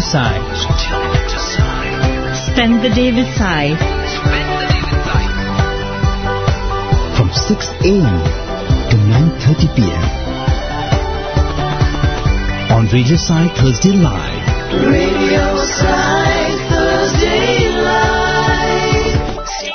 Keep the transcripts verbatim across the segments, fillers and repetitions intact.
Sai. Spend the day with Sai. From six a.m. to nine thirty p.m. on Radio Sai Thursday Live. Radio Sai Thursday Live. Stay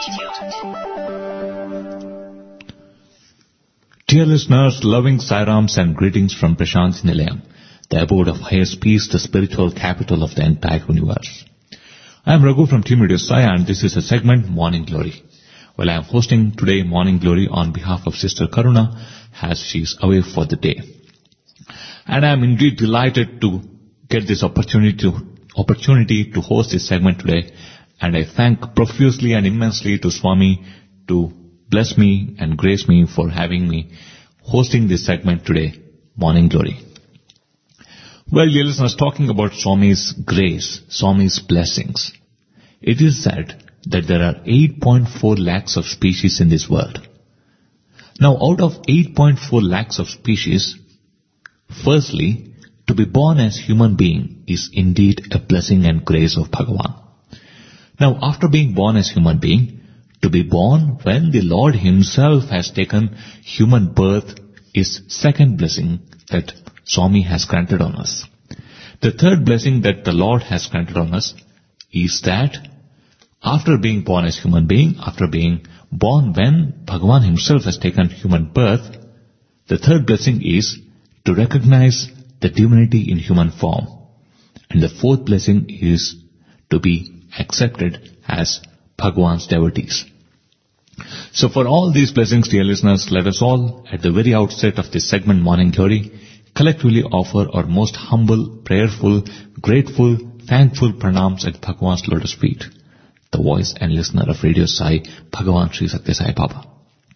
tuned. Dear listeners, loving Sairams and greetings from Prashant Nilayam, the abode of highest peace, the spiritual capital of the entire universe. I am Raghu from Team Radio Sai, and this is a segment, Morning Glory. Well, I am hosting today Morning Glory on behalf of Sister Karuna as she is away for the day. And I am indeed delighted to get this opportunity to, opportunity to host this segment today. And I thank profusely and immensely to Swami to bless me and grace me for having me hosting this segment today, Morning Glory. Well, dear listeners, talking about Swami's grace, Swami's blessings, it is said that there are eight point four lakhs of species in this world. Now, out of eight point four lakhs of species, firstly, to be born as human being is indeed a blessing and grace of Bhagavan. Now, after being born as human being, to be born when the Lord Himself has taken human birth is second blessing that Swami has granted on us. The third blessing that the Lord has granted on us is that after being born as human being, after being born when Bhagavan Himself has taken human birth, the third blessing is to recognize the divinity in human form. And the fourth blessing is to be accepted as Bhagavan's devotees. So for all these blessings, dear listeners, let us all, at the very outset of this segment, Morning Glory, collectively offer our most humble, prayerful, grateful, thankful pranams at Bhagavan's lotus feet, the voice and listener of Radio Sai, Bhagavan Sri Satya Sai Baba.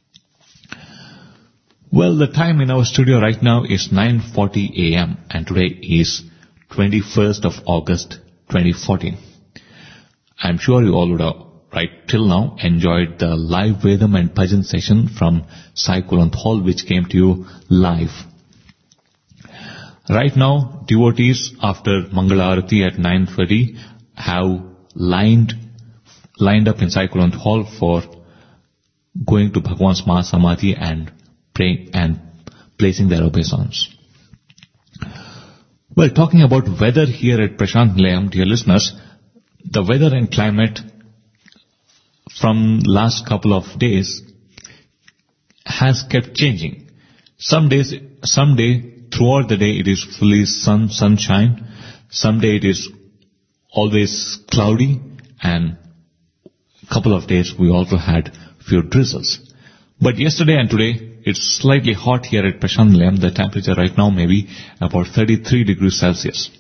Well, the time in our studio right now is nine forty a.m. and today is twenty-first of August, twenty fourteen. I'm sure you all would have, right till now, enjoyed the live Vedam and Bhajan session from Sai Kulant Hall, which came to you live. Right now, devotees after Mangala Arati at nine thirty have lined lined up in Sai Kulant Hall for going to Bhagwan's Mahasamadhi and praying and placing their obeisance. Well, talking about weather here at Prashant Nilayam, dear listeners, the weather and climate from last couple of days has kept changing. Some days, some day, throughout the day it is fully sun, sunshine. Some day it is always cloudy, and a couple of days we also had few drizzles. But yesterday and today it's slightly hot here at Prashant Nilayam. The temperature right now may be about thirty-three degrees Celsius.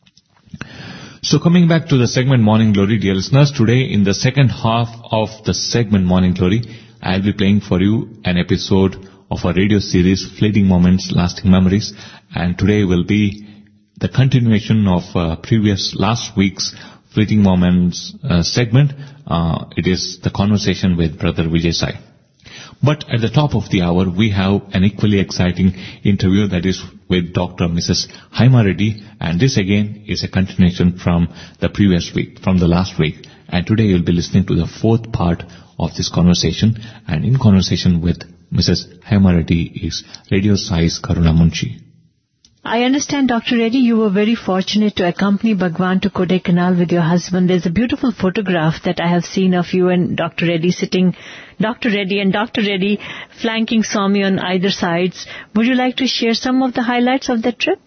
So coming back to the segment Morning Glory, dear listeners, today in the second half of the segment Morning Glory, I'll be playing for you an episode of our radio series, Fleeting Moments, Lasting Memories. And today will be the continuation of uh, previous last week's Fleeting Moments uh, segment. Uh, it is the conversation with Brother Vijay Sai. But at the top of the hour, we have an equally exciting interview that is with Doctor Missus Haima Reddy, and this again is a continuation from the previous week, from the last week. And today you'll be listening to the fourth part of this conversation, and in conversation with Missus Haima Reddy is Radio Sai's Karuna Munshi. I understand, Doctor Reddy, you were very fortunate to accompany Bhagwan to Kodaikanal with your husband. There's a beautiful photograph that I have seen of you and Doctor Reddy sitting, Doctor Reddy and Doctor Reddy flanking Swami on either sides. Would you like to share some of the highlights of the trip?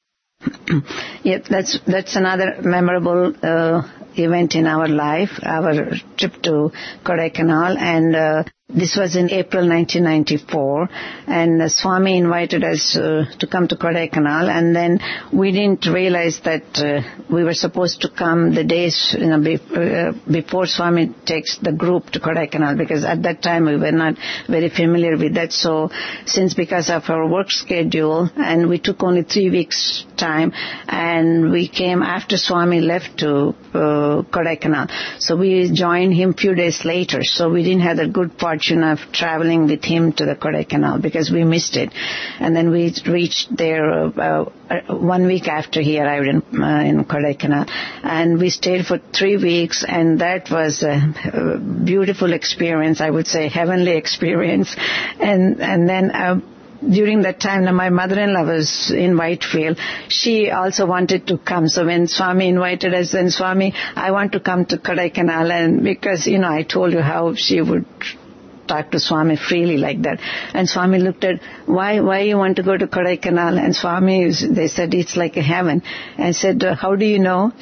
Yeah, that's that's another memorable uh, event in our life, our trip to Kodaikanal, and uh, this was in April nineteen ninety-four, and uh, Swami invited us uh, to come to Kodaikanal, and then we didn't realize that uh, we were supposed to come the days you know, be, uh, before Swami takes the group to Kodaikanal, because at that time we were not very familiar with that. So since because of our work schedule, and we took only three weeks time, and we came after Swami left to uh, Kodaikanal. So we joined him few days later. So we didn't have the good fortune of traveling with him to the Kodaikanal because we missed it. And then we reached there uh, uh, one week after he arrived in, uh, in Kodaikanal. And we stayed for three weeks, and that was a, a beautiful experience, I would say, heavenly experience. And, and then uh, during that time, my mother-in-law was in Whitefield. She also wanted to come. So when Swami invited us, then Swami, I want to come to Kodaikanal. And because, you know, I told you how she would talk to Swami freely like that. And Swami looked at, why, why you want to go to Kodaikanal? And Swami, they said, it's like a heaven. And said, uh, how do you know?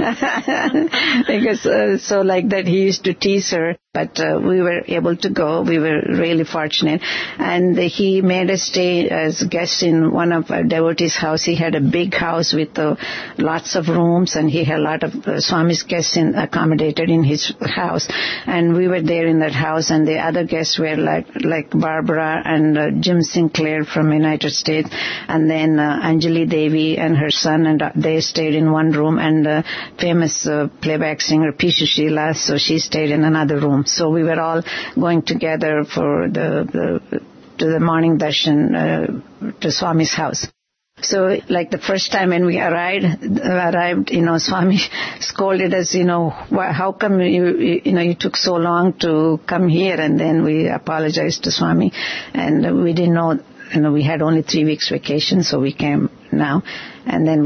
Because, uh, so like that, he used to tease her. But uh, we were able to go. We were really fortunate. And he made us stay as guests in one of our devotees' house. He had a big house with uh, lots of rooms, and he had a lot of uh, Swami's guests in, accommodated in his house. And we were there in that house, and the other guests were like like Barbara and uh, Jim Sinclair from United States, and then uh, Anjali Devi and her son, and uh, they stayed in one room, and uh, famous uh, playback singer P. Sushila, so she stayed in another room. So we were all going together for the, the to the morning darshan uh, to Swami's house. So, like the first time when we arrived, arrived, you know, Swami scolded us, you know, how come you, you know, you took so long to come here? And then we apologized to Swami, and we didn't know, you know, we had only three weeks vacation, so we came now, and then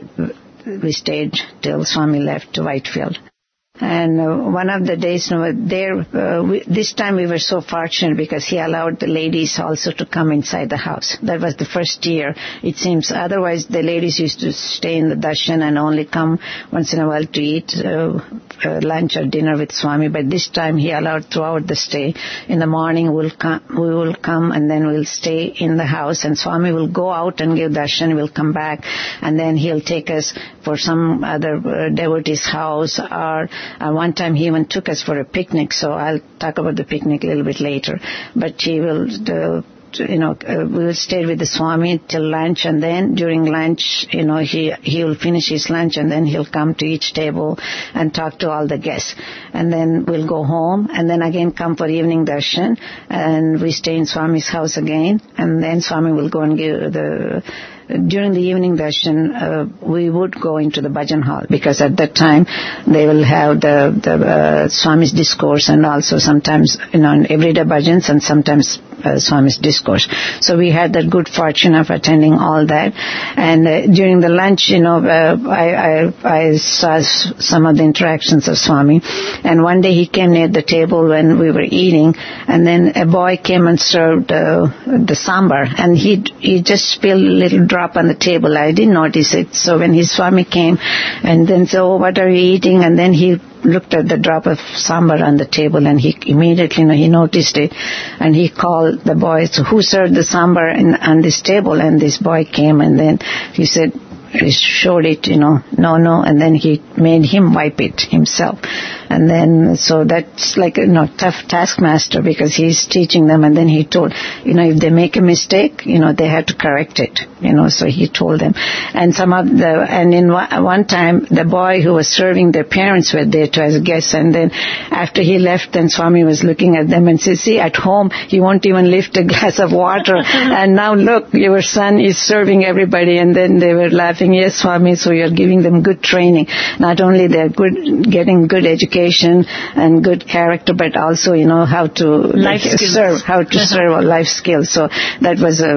we we stayed till Swami left to Whitefield. And uh, one of the days, you know, there, uh, we, this time we were so fortunate because he allowed the ladies also to come inside the house. That was the first year, it seems. Otherwise, the ladies used to stay in the darshan and only come once in a while to eat uh, uh, lunch or dinner with Swami. But this time he allowed throughout the stay. In the morning, we'll come, we will come and then we'll stay in the house. And Swami will go out and give darshan. We'll come back, and then he'll take us for some other uh, devotee's house, or Uh, one time he even took us for a picnic, so I'll talk about the picnic a little bit later. But he will, uh, you know, uh, we will stay with the Swami till lunch, and then during lunch, you know, he he will finish his lunch, and then he'll come to each table and talk to all the guests. And then we'll go home, and then again come for evening darshan, and we stay in Swami's house again, and then Swami will go and give the... During the evening darshan, uh, we would go into the bhajan hall, because at that time they will have the, the uh, Swami's discourse, and also sometimes, you know, everyday bhajans, and sometimes uh, Swami's discourse. So we had that good fortune of attending all that. And uh, during the lunch, you know, uh, I, I, I saw some of the interactions of Swami. And one day he came near the table when we were eating, and then a boy came and served uh, the sambar, and he he just spilled a little drop on the table. I didn't notice it. So when his Swami came and then said, oh, what are you eating? And then he looked at the drop of sambar on the table, and he immediately, you know, he noticed it, and he called the boy, so who served the sambar in, on this table? And this boy came, and then he said, he showed it, you know, no, no, and then he made him wipe it himself. And then, so that's like, you know, tough taskmaster, because he's teaching them, and then he told, you know, if they make a mistake, you know, they have to correct it, you know, so he told them. And some of the, and in one time, the boy who was serving their parents were there too as guests, and then after he left, then Swami was looking at them and said, see, at home, you won't even lift a glass of water, and now look, your son is serving everybody. And then they were laughing, yes, Swami, so you're giving them good training. Not only they're good, getting good education and good character, but also, you know, how to life like, skills. serve, how to serve a life skills. So that was a,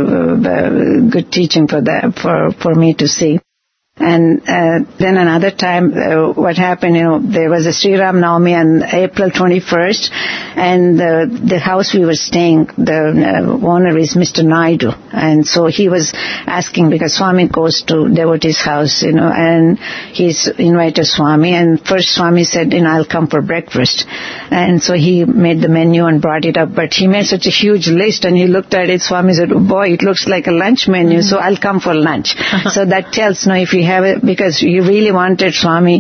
a good teaching for that, for, for me to see. And uh, then another time, uh, what happened, you know, there was a Sri Ram Navami on April twenty-first, and uh, the house we were staying, the uh, owner is Mister Naidu, and so he was asking, because Swami goes to devotee's house, you know, and he's invited Swami, and first Swami said, you know, I'll come for breakfast, and so he made the menu and brought it up, but he made such a huge list, and he looked at it, Swami said, oh boy, it looks like a lunch menu, mm-hmm. so I'll come for lunch. So that tells, you know, if you have it, because you really wanted Swami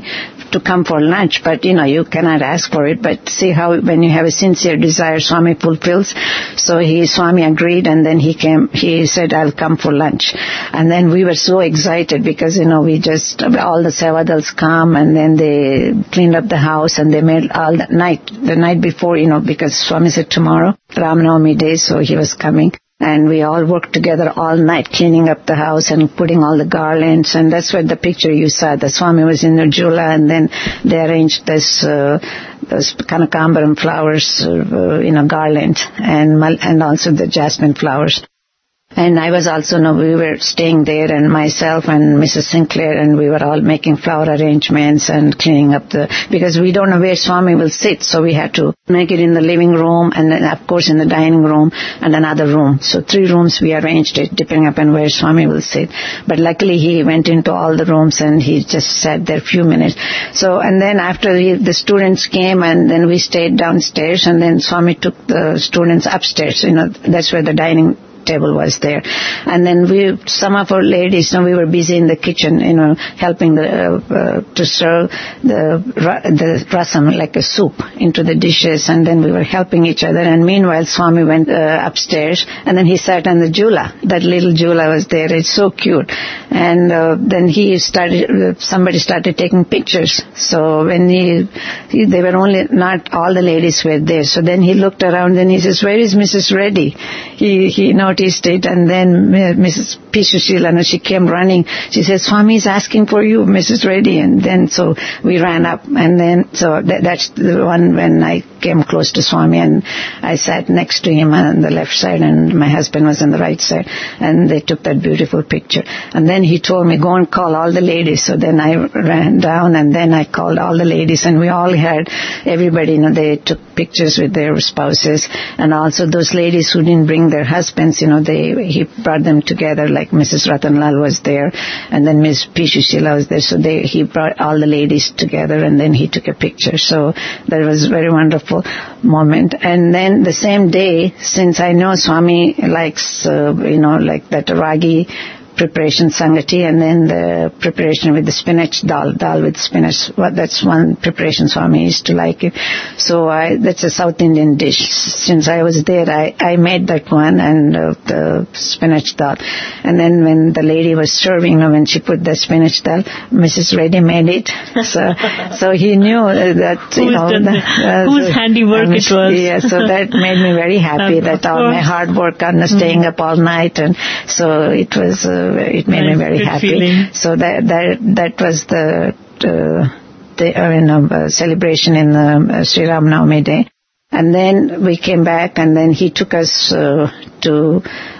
to come for lunch, but you know, you cannot ask for it, but see how when you have a sincere desire, Swami fulfills. So he, Swami agreed, and then he came, he said, I'll come for lunch. And then we were so excited because, you know, we just, all the Sevadals come, and then they cleaned up the house, and they made all the night, the night before, you know, because Swami said tomorrow, Ram Navami day, so he was coming. And we all worked together all night, cleaning up the house and putting all the garlands. And that's what the picture you saw. The Swami was in the jula, and then they arranged this, uh, those Kanakambaram flowers, uh, in a garland, and and also the jasmine flowers. And I was also, you know, we were staying there, and myself and Missus Sinclair, and we were all making flower arrangements and cleaning up the, because we don't know where Swami will sit, so we had to make it in the living room, and then of course in the dining room and another room. So three rooms we arranged it, depending upon where Swami will sit. But luckily he went into all the rooms, and he just sat there a few minutes. So, and then after he, the students came, and then we stayed downstairs, and then Swami took the students upstairs. You know, that's where the dining table was there. And then we, some of our ladies, you know, we were busy in the kitchen, you know, helping the, uh, uh, to serve the, the rasam, like a soup, into the dishes, and then we were helping each other. And meanwhile, Swami went uh, upstairs, and then he sat on the jula. That little jula was there. It's so cute. And uh, then he started, uh, somebody started taking pictures. So when he, he, they were only, not all the ladies were there. So then he looked around, and he says, where is Missus Reddy? He, he noticed it, and then Missus P. Sushila, she came running. She says, Swami is asking for you, Missus Reddy. And then so we ran up, and then so that, that's the one when I came close to Swami, and I sat next to him on the left side, and my husband was on the right side, and they took that beautiful picture. And then he told me, go and call all the ladies. So then I ran down, and then I called all the ladies, and we all had, everybody, you know, they took pictures with their spouses, and also those ladies who didn't bring their husbands, you know, they, he brought them together, like Missus Ratanlal was there, and then Miss P. Sushila was there, so they, he brought all the ladies together, and then he took a picture. So that was a very wonderful moment. And then the same day, since I know Swami likes, uh, you know, like that ragi preparation sangati, and then the preparation with the spinach dal, dal with spinach. Well, that's one preparation Swami used to like it. So I, that's a South Indian dish. Since I was there, I, I made that one, and uh, the spinach dal. And then when the lady was serving, you know, when she put the spinach dal, Missus Reddy made it. So, so he knew that, you know, the, uh, whose handiwork it was. Yeah, so that made me very happy, that all my hard work on mm-hmm. staying up all night, and so it was. Uh, It made nice, me very happy. Feeling. So that that that was the uh, the uh, you know, uh, celebration in the uh, Sri Ram Navami day, and then we came back, and then he took us uh, to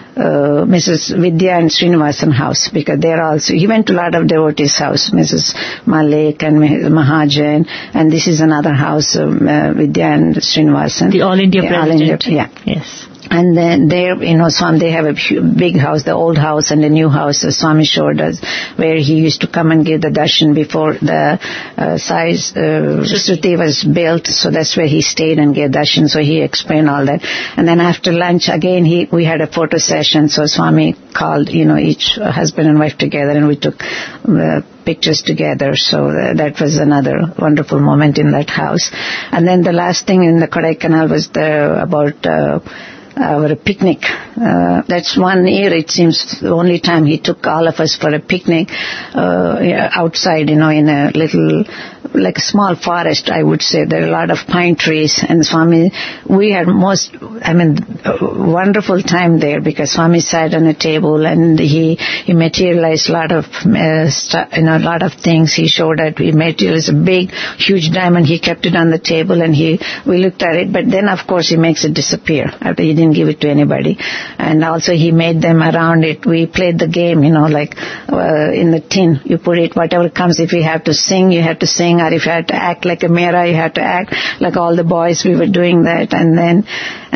uh, Missus Vidya and Srinivasan house, because they're also, he went to a lot of devotees' house, Missus Malik and Mahajan, and this is another house, um, uh, Vidya and Srinivasan. The All India yeah, President. All India, yeah. Yes. And then there, you know, Swami, they have a big house, the old house and the new house, the Swami showed us, where he used to come and give the darshan before the uh, size uh, Shruti was built. So that's where he stayed and gave darshan. So he explained all that. And then after lunch, again, he we had a photo session. So Swami called, you know, each husband and wife together, and we took uh, pictures together. So uh, that was another wonderful moment in that house. And then the last thing in the Kodaikanal was the about uh, our picnic. Uh, that's one year, it seems, the only time he took all of us for a picnic uh, outside, you know, in a little, like a small forest, I would say. There are a lot of pine trees, and Swami, we had most, I mean, wonderful time there, because Swami sat on a table, and he, he materialized a lot of, uh, st- you know, a lot of things. He showed that he materialized a big, huge diamond. He kept it on the table, and he, we looked at it, but then of course he makes it disappear after he didn't give it to anybody. And also he made them around it. We played the game, you know, like uh, in the tin, you put it, whatever comes. If you have to sing, you have to sing, or if you have to act like a Mera, you have to act like all the boys. We were doing that. And then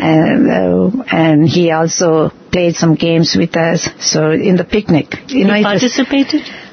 uh, and he also played some games with us. So in the picnic, you you know, participated? Was,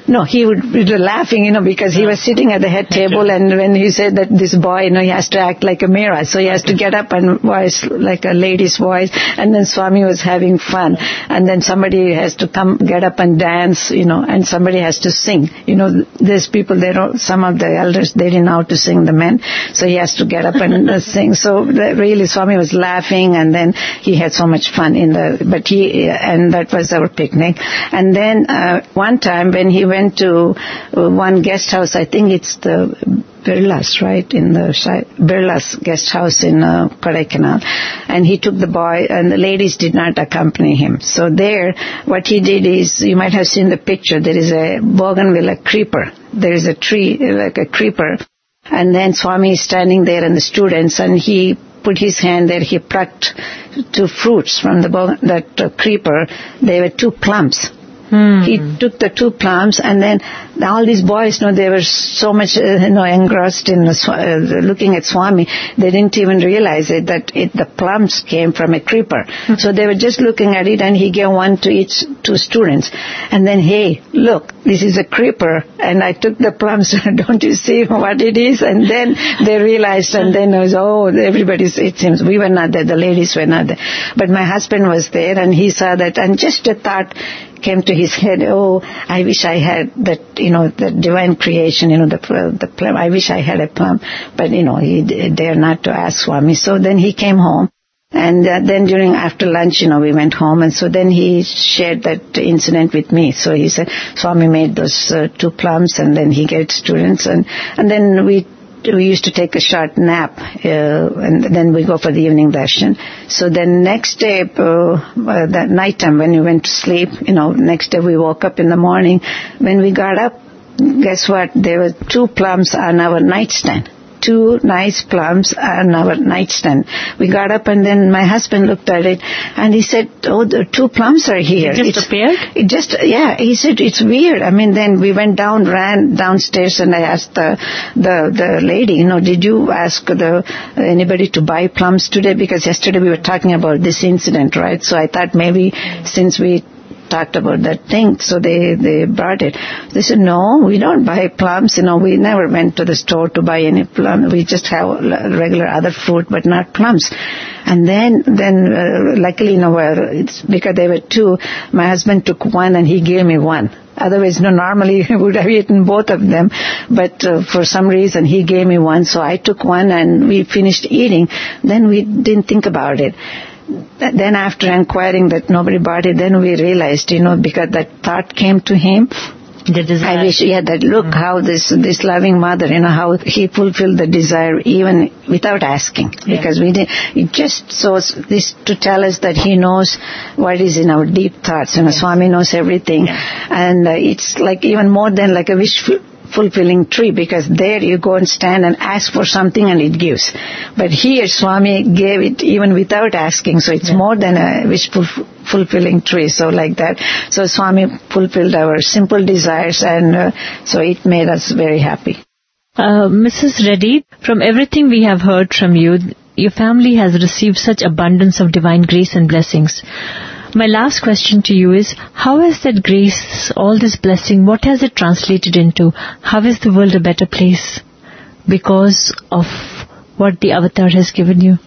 No, he would be laughing, you know, because he was sitting at the head table, and when he said that this boy, you know, he has to act like a mirror, so he has to get up and voice like a lady's voice, and then Swami was having fun, and then somebody has to come, get up and dance, you know, and somebody has to sing. You know, there's people, they don't, some of the elders, they didn't know how to sing, the men, so he has to get up and uh, sing. So really, Swami was laughing, and then he had so much fun in the, but he, and that was our picnic. And then uh, one time when he went went to uh, one guest house, I think it's the Birlas, right, in the Birlas guest house in uh, Kodaikanal, and he took the boy, and the ladies did not accompany him. So there, what he did is, you might have seen the picture, there is a bougainvillea creeper, there is a tree like a creeper, and then Swami is standing there and the students, and he put his hand there, he plucked two fruits from the that uh, creeper. They were two plums. Hmm. He took the two plums, and then all these boys, you know, they were so much, uh, you know, engrossed in the, uh, looking at Swami, they didn't even realize it, that it, the plums came from a creeper. Hmm. So they were just looking at it, and he gave one to each two students. And then, hey, look, this is a creeper, and I took the plums. Don't you see what it is? And then they realized, and then it was, oh, everybody's, it seems, we were not there, the ladies were not there. But my husband was there, and he saw that, and just a thought came to his head, oh, I wish I had that, you know, the divine creation, you know, the the plum. I wish I had a plum. But, you know, he dared not to ask Swami. So then he came home. And uh, then during, after lunch, you know, we went home. And so then he shared that incident with me. So he said, Swami made those uh, two plums, and then he gave students. And, and then we we used to take a short nap, uh, and then we go for the evening darshan. So then next day, uh, uh, that night time when we went to sleep, you know, next day we woke up in the morning. When we got up, guess what? There were two plums on our nightstand. Two nice plums on our nightstand. We got up, and then my husband looked at it, and he said, oh, the two plums are here. It just it's, appeared? It just, yeah, he said, it's weird. I mean, then we went down, ran downstairs, and I asked the, the, the lady, you know, did you ask the, anybody to buy plums today? Because yesterday we were talking about this incident, right? So I thought maybe since we talked about that thing, so they, they brought it. They said, no, we don't buy plums, you know, we never went to the store to buy any plum. We just have regular other fruit, but not plums. And then, then, uh, luckily, you know, it's because there were two, my husband took one and he gave me one. Otherwise, no, normally I would have eaten both of them, but uh, for some reason he gave me one, so I took one and we finished eating. Then we didn't think about it. Then after inquiring that nobody bought it, then we realized, you know, because that thought came to him. The desire. I wish, yeah, that look mm-hmm. how this this loving mother, you know, how he fulfilled the desire even without asking. Yeah. Because we did, it just shows this to tell us that he knows what is in our deep thoughts. You know, yes. Swami knows everything. Yeah. And uh, it's like even more than like a wish fulfilling tree, because there you go and stand and ask for something and it gives. But here Swami gave it even without asking, so it's yeah. more than a wish fulfilling tree, so like that. So Swami fulfilled our simple desires, and uh, so it made us very happy. Uh, Missus Reddy, from everything we have heard from you, your family has received such abundance of divine grace and blessings. My last question to you is, how has that grace, all this blessing, what has it translated into? How is the world a better place because of what the avatar has given you?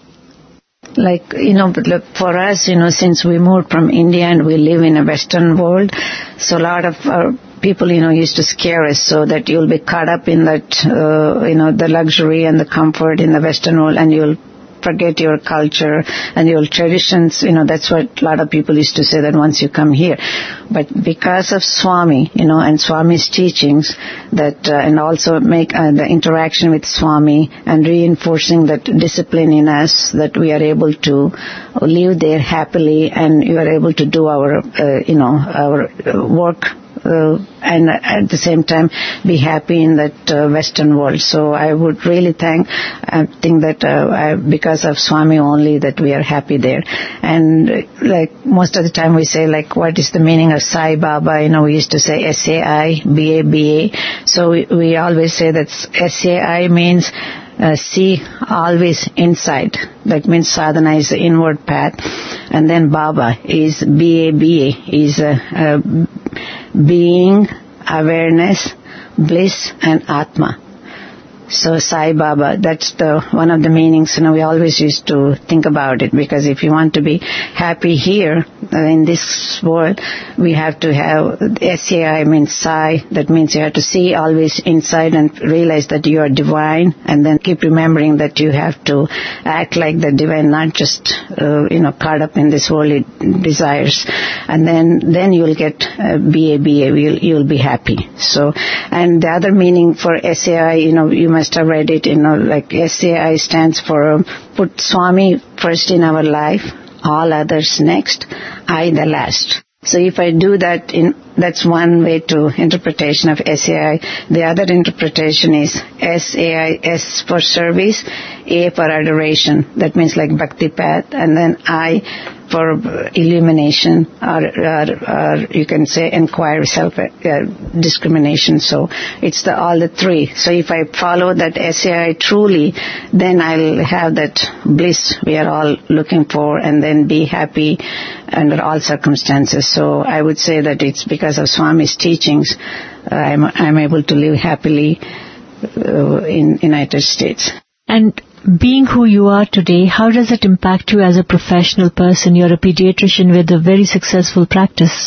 Like, you know, for us, you know, since we moved from India and we live in a Western world, so a lot of our people, you know, used to scare us so that you'll be caught up in that, uh, you know, the luxury and the comfort in the Western world, and you'll forget your culture and your traditions. You know, that's what a lot of people used to say, that once you come here. But because of Swami, you know, and Swami's teachings, that uh, and also make uh, the interaction with Swami and reinforcing that discipline in us, that we are able to live there happily, and you are able to do our, uh, you know, our work. Uh, and at the same time be happy in that uh, Western world. So I would really thank, I think that uh, I, because of Swami only that we are happy there. And uh, like most of the time we say, like, what is the meaning of Sai Baba? You know, we used to say S A I B A B A. So we, we always say that S A I means Uh, see always inside. That means sadhana is the inward path. And then Baba is B A B A, is a, a being awareness, bliss, and Atma. So Sai Baba, that's the one of the meanings. You know, we always used to think about it, because if you want to be happy here uh, in this world, we have to have S A I means Sai. That means you have to see always inside and realize that you are divine, and then keep remembering that you have to act like the divine, not just uh, you know caught up in this worldly desires. And then then you'll get uh, B A B A. You'll you'll be happy. So, and the other meaning for S A I, you know, you must have read it, you know, like S A I stands for um, put Swami first in our life, all others next, I the last. So if I do that, in that's one way to interpretation of S A I. The other interpretation is S A I, S for service, A for adoration. That means like Bhakti Path, and then I for illumination, or, or, or you can say inquiry, self-discrimination. Uh, so it's the all the three. So if I follow that S A I truly, then I'll have that bliss we are all looking for, and then be happy under all circumstances. So I would say that it's because of Swami's teachings, uh, I'm, I'm able to live happily uh, in United States. And being who you are today, how does it impact you as a professional person? You're a pediatrician with a very successful practice.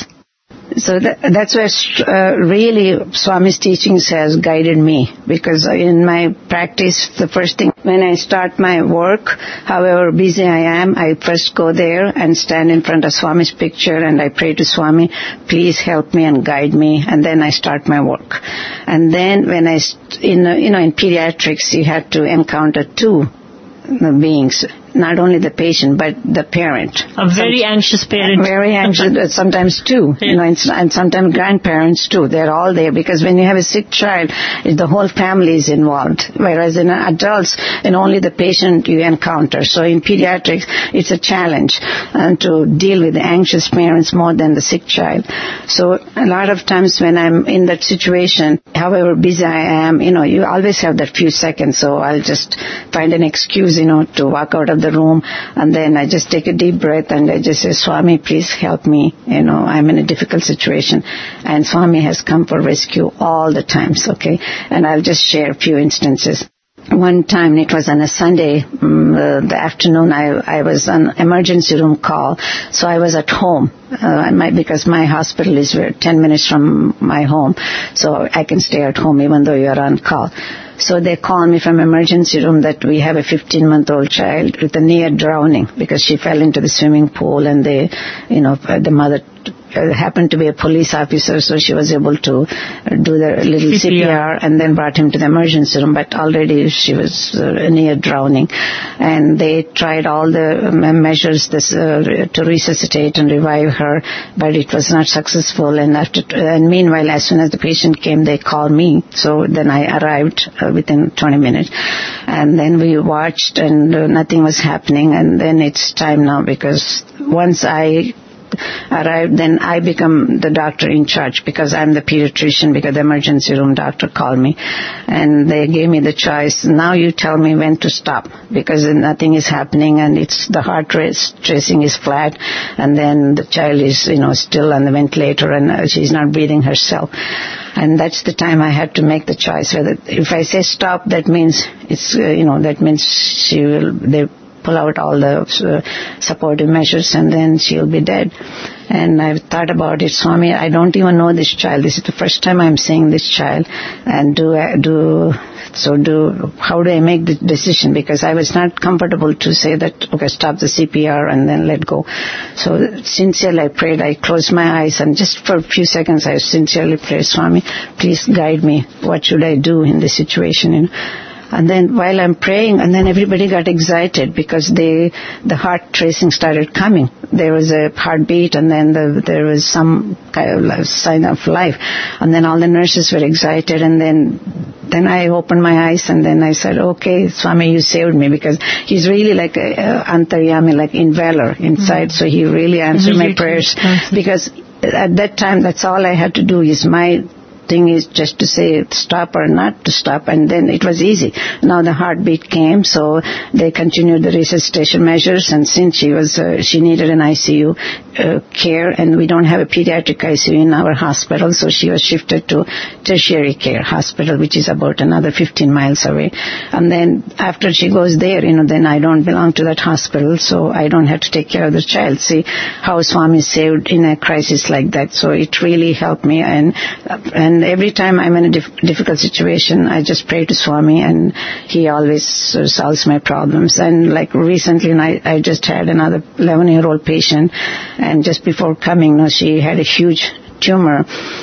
So that, that's where uh, really Swami's teachings has guided me, because in my practice, the first thing when I start my work, however busy I am, I first go there and stand in front of Swami's picture, and I pray to Swami, please help me and guide me, and then I start my work. And then when I, in you know, in pediatrics, you have to encounter two beings. Not only the patient, but the parent. A very Some, anxious parent. Very anxious, sometimes two, yeah. you know, and, and sometimes grandparents too. They're all there, because when you have a sick child, the whole family is involved. Whereas in adults, and only the patient you encounter. So in pediatrics, it's a challenge uh, to deal with the anxious parents more than the sick child. So a lot of times when I'm in that situation, however busy I am, you know, you always have that few seconds. So I'll just find an excuse, you know, to walk out of the room, and then I just take a deep breath and I just say, Swami, please help me. You know, I'm in a difficult situation. And Swami has come for rescue all the times, okay? And I'll just share a few instances. One time, it was on a Sunday, um, uh, the afternoon, I, I was on emergency room call, so I was at home, uh, my, because my hospital is ten minutes from my home, so I can stay at home even though you're on call. So they called me from emergency room that we have a fifteen-month-old child with a near drowning, because she fell into the swimming pool, and they, you know, the mother uh, happened to be a police officer, so she was able to do the little C P R, C P R and then brought him to the emergency room, but already she was uh, near drowning. And they tried all the measures this, uh, to resuscitate and revive her, but it was not successful. And after, and meanwhile, as soon as the patient came, they called me. So then I arrived uh, within twenty minutes. And then we watched, and uh, nothing was happening. And then it's time now, because once I arrived, then I become the doctor in charge, because I'm the pediatrician, because the emergency room doctor called me. And they gave me the choice, now you tell me when to stop, because nothing is happening, and it's the heart rate tracing is flat, and then the child is, you know, still on the ventilator, and she's not breathing herself. And that's the time I had to make the choice whether, if I say stop, that means it's, uh, you know, that means she will, they pull out all the uh, supportive measures, and then she'll be dead. And I've thought about it, Swami, I don't even know this child. This is the first time I'm seeing this child. And do I, do, so do, how do I make the decision? Because I was not comfortable to say that, okay, stop the C P R and then let go. So sincerely I prayed, I closed my eyes, and just for a few seconds I sincerely prayed, Swami, please guide me. What should I do in this situation? You know? And then while I'm praying, and then everybody got excited, because they, the heart tracing started coming. There was a heartbeat, and then the, there was some kind of sign of life. And then all the nurses were excited, and then then I opened my eyes, and then I said, okay, Swami, you saved me, because he's really like a, a antaryami, like invaluable inside, mm-hmm. So he really answered my prayers, because at that time, that's all I had to do is my thing is just to say stop or not to stop, and then it was easy. Now the heartbeat came, so they continued the resuscitation measures, and since she was uh, she needed an I C U uh, care, and we don't have a pediatric I C U in our hospital, so she was shifted to tertiary care hospital, which is about another fifteen miles away. And then after she goes there, you know, then I don't belong to that hospital, so I don't have to take care of the child. See how Swami saved in a crisis like that. So it really helped me, and and every time I'm in a dif- difficult situation, I just pray to Swami, and he always uh, solves my problems. And like recently, I, I just had another eleven-year-old patient, and just before coming, you know, she had a huge tumor,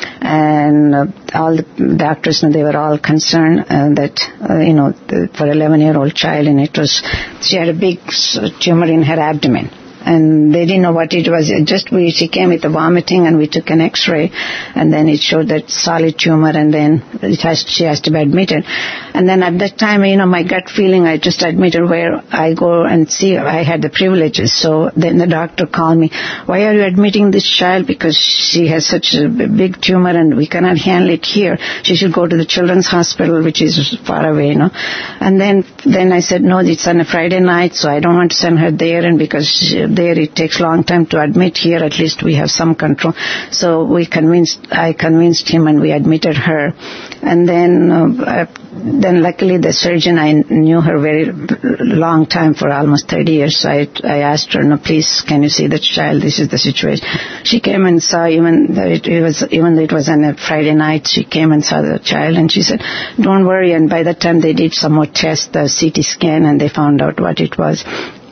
and uh, all the doctors, you know, they were all concerned uh, that, uh, you know, the, for an eleven-year-old child, and it was, she had a big tumor in her abdomen. And they didn't know what it was. It just we, she came with the vomiting, and we took an X-ray, and then it showed that solid tumor, and then it has, she has to be admitted. And then at that time, you know, my gut feeling, I just admitted where I go and see. I had the privileges. So then the doctor called me, why are you admitting this child? Because she has such a big tumor, and we cannot handle it here. She should go to the children's hospital, which is far away, you know. And then, then I said, no, it's on a Friday night, so I don't want to send her there, and because she, there it takes a long time to admit. Here at least we have some control. So we convinced, I convinced him, and we admitted her. And then, uh, then luckily the surgeon, I knew her very long time, for almost thirty years. So I, I asked her, no, please, can you see the child? This is the situation. She came and saw, even though it, it was, even though it was on a Friday night, she came and saw the child, and she said, don't worry. And by that time they did some more tests, the C T scan, and they found out what it was.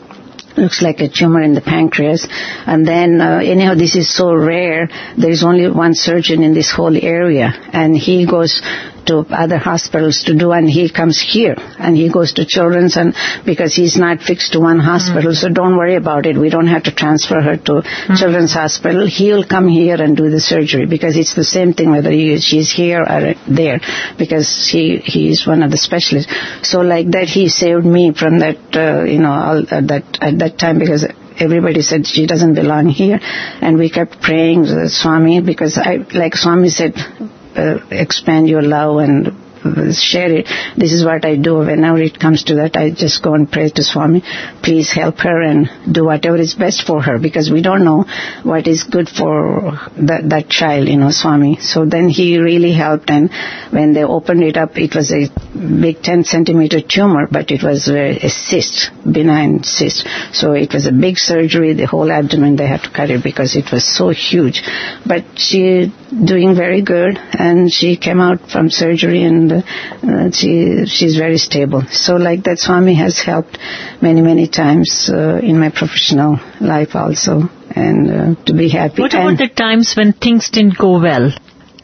Looks like a tumor in the pancreas. And then, uh, anyhow, this is so rare. There is only one surgeon in this whole area, and he goes to other hospitals to do, and he comes here, and he goes to children's, and because he's not fixed to one hospital, mm. so don't worry about it. We don't have to transfer her to mm. children's hospital. He'll come here and do the surgery, because it's the same thing whether he, she's here or there, because he he's one of the specialists. So like that, he saved me from that, uh, you know, all, uh, that at that time, because everybody said she doesn't belong here, and we kept praying to the Swami, because I, like Swami said, Uh, expand your love and uh, share it. This is what I do. Whenever it comes to that, I just go and pray to Swami, please help her and do whatever is best for her, because we don't know what is good for that, that child, you know, Swami. So then he really helped, and when they opened it up, it was a big ten centimeter tumor, but it was a, a cyst, benign cyst. So it was a big surgery, the whole abdomen, they had to cut it because it was so huge. But she doing very good, and she came out from surgery, and uh, she she's very stable. So like that, Swami has helped many, many times uh, in my professional life also, and uh, to be happy. What about and the times when things didn't go well?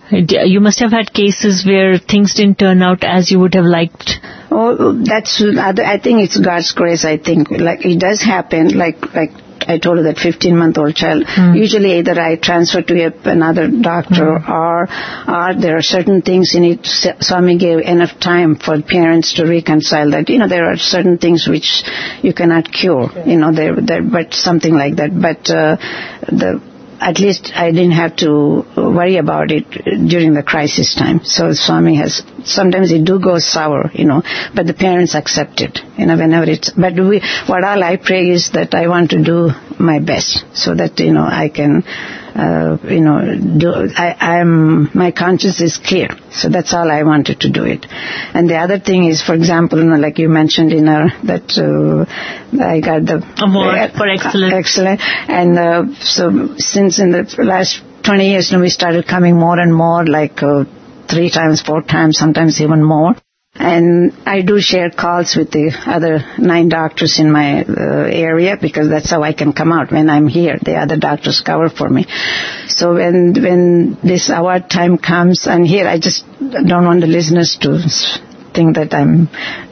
You must have had cases where things didn't turn out as you would have liked. Oh, that's, I think it's God's grace, I think. Like, it does happen, like, like, I told you that fifteen-month-old child. Mm. Usually either I transfer to a, another doctor, mm. or, or there are certain things in it. Swami gave enough time for parents to reconcile that. You know, there are certain things which you cannot cure. You know, there, there, but something like that. But uh, the. At least I didn't have to worry about it during the crisis time. So Swami has, sometimes it do go sour, you know, but the parents accept it, you know, whenever it's, but we, what all I pray is that I want to do my best so that, you know, I can, uh, you know, do, I, I'm, my conscience is clear. So that's all I wanted to do it. And the other thing is, for example, you know, like you mentioned in our, that uh, I got the award uh, for excellence. Excellent. And uh, so since in the last twenty years, you know, we started coming more and more, like uh, three times, four times, sometimes even more. And I do share calls with the other nine doctors in my uh, area, because that's how I can come out when I'm here. The other doctors cover for me. So when when this award time comes, and here I just don't want the listeners to think that I'm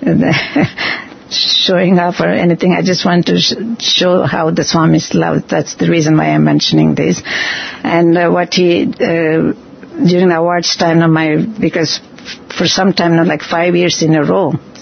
showing off or anything. I just want to sh- show how the Swami's love. That's the reason why I'm mentioning this. And uh, what he, uh, during the awards time, of my, because for some time now, like five years in a row,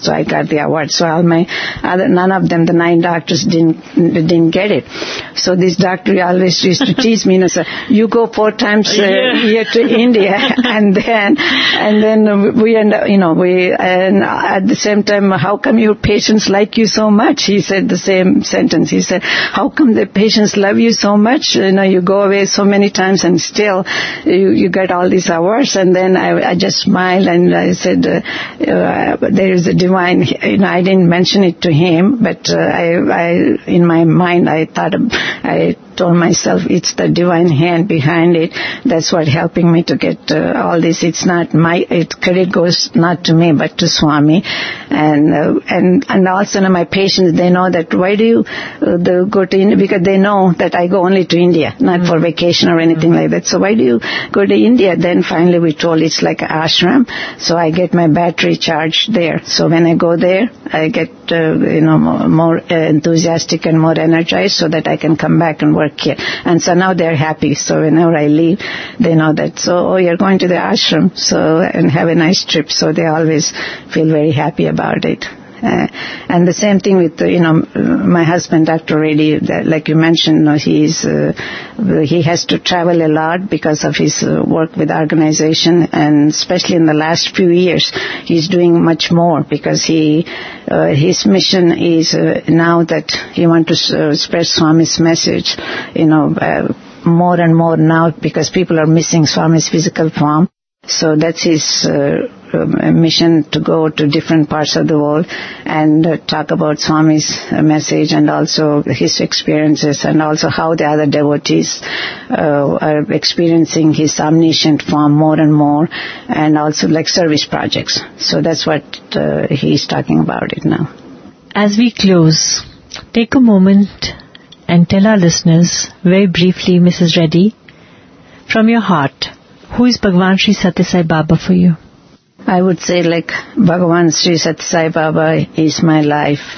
So I got the award. So all my other, none of them, the nine doctors didn't didn't get it. So this doctor always used to tease me, you know, so you go four times a uh, year to India, and then and then we end up, you know, we and at the same time, how come your patients like you so much? He said the same sentence. He said, how come the patients love you so much? You know, you go away so many times and still you, you get all these awards. And then I, I just smiled and I said, uh, uh, there is a divine, you know, I didn't mention it to him, but uh, I, I, in my mind, I thought, I told myself it's the divine hand behind it. That's what helping me to get uh, all this. It's not my, it credit goes not to me, but to Swami. And, uh, and, and also you know, my patients, they know that why do you uh, the, go to India? Because they know that I go only to India, not mm-hmm. for vacation or anything mm-hmm. like that. So why do you go to India? Then finally we told it's like an ashram. So I get my battery charged there. So when I go there, I get, uh, you know, more, more uh, enthusiastic and more energized so that I can come back and work here. And so now they're happy. So whenever I leave, they know that, so, oh, you're going to the ashram, so, and have a nice trip. So they always feel very happy about it. Uh, and the same thing with, uh, you know, my husband, Doctor Reddy, that, like you mentioned, you know, he's, uh, he has to travel a lot because of his uh, work with organization, and especially in the last few years, he's doing much more because he, uh, his mission is uh, now that he wants to uh, spread Swami's message, you know, uh, more and more now because people are missing Swami's physical form. So that's his uh, um, mission, to go to different parts of the world and uh, talk about Swami's uh, message and also his experiences and also how the other devotees uh, are experiencing his omniscient form more and more, and also like service projects. So that's what uh, he's talking about it now. As we close, take a moment and tell our listeners very briefly, Missus Reddy, from your heart, who is Bhagavan Sri Satya Sai Baba for you? I would say like Bhagavan Sri Satya Sai Baba is my life.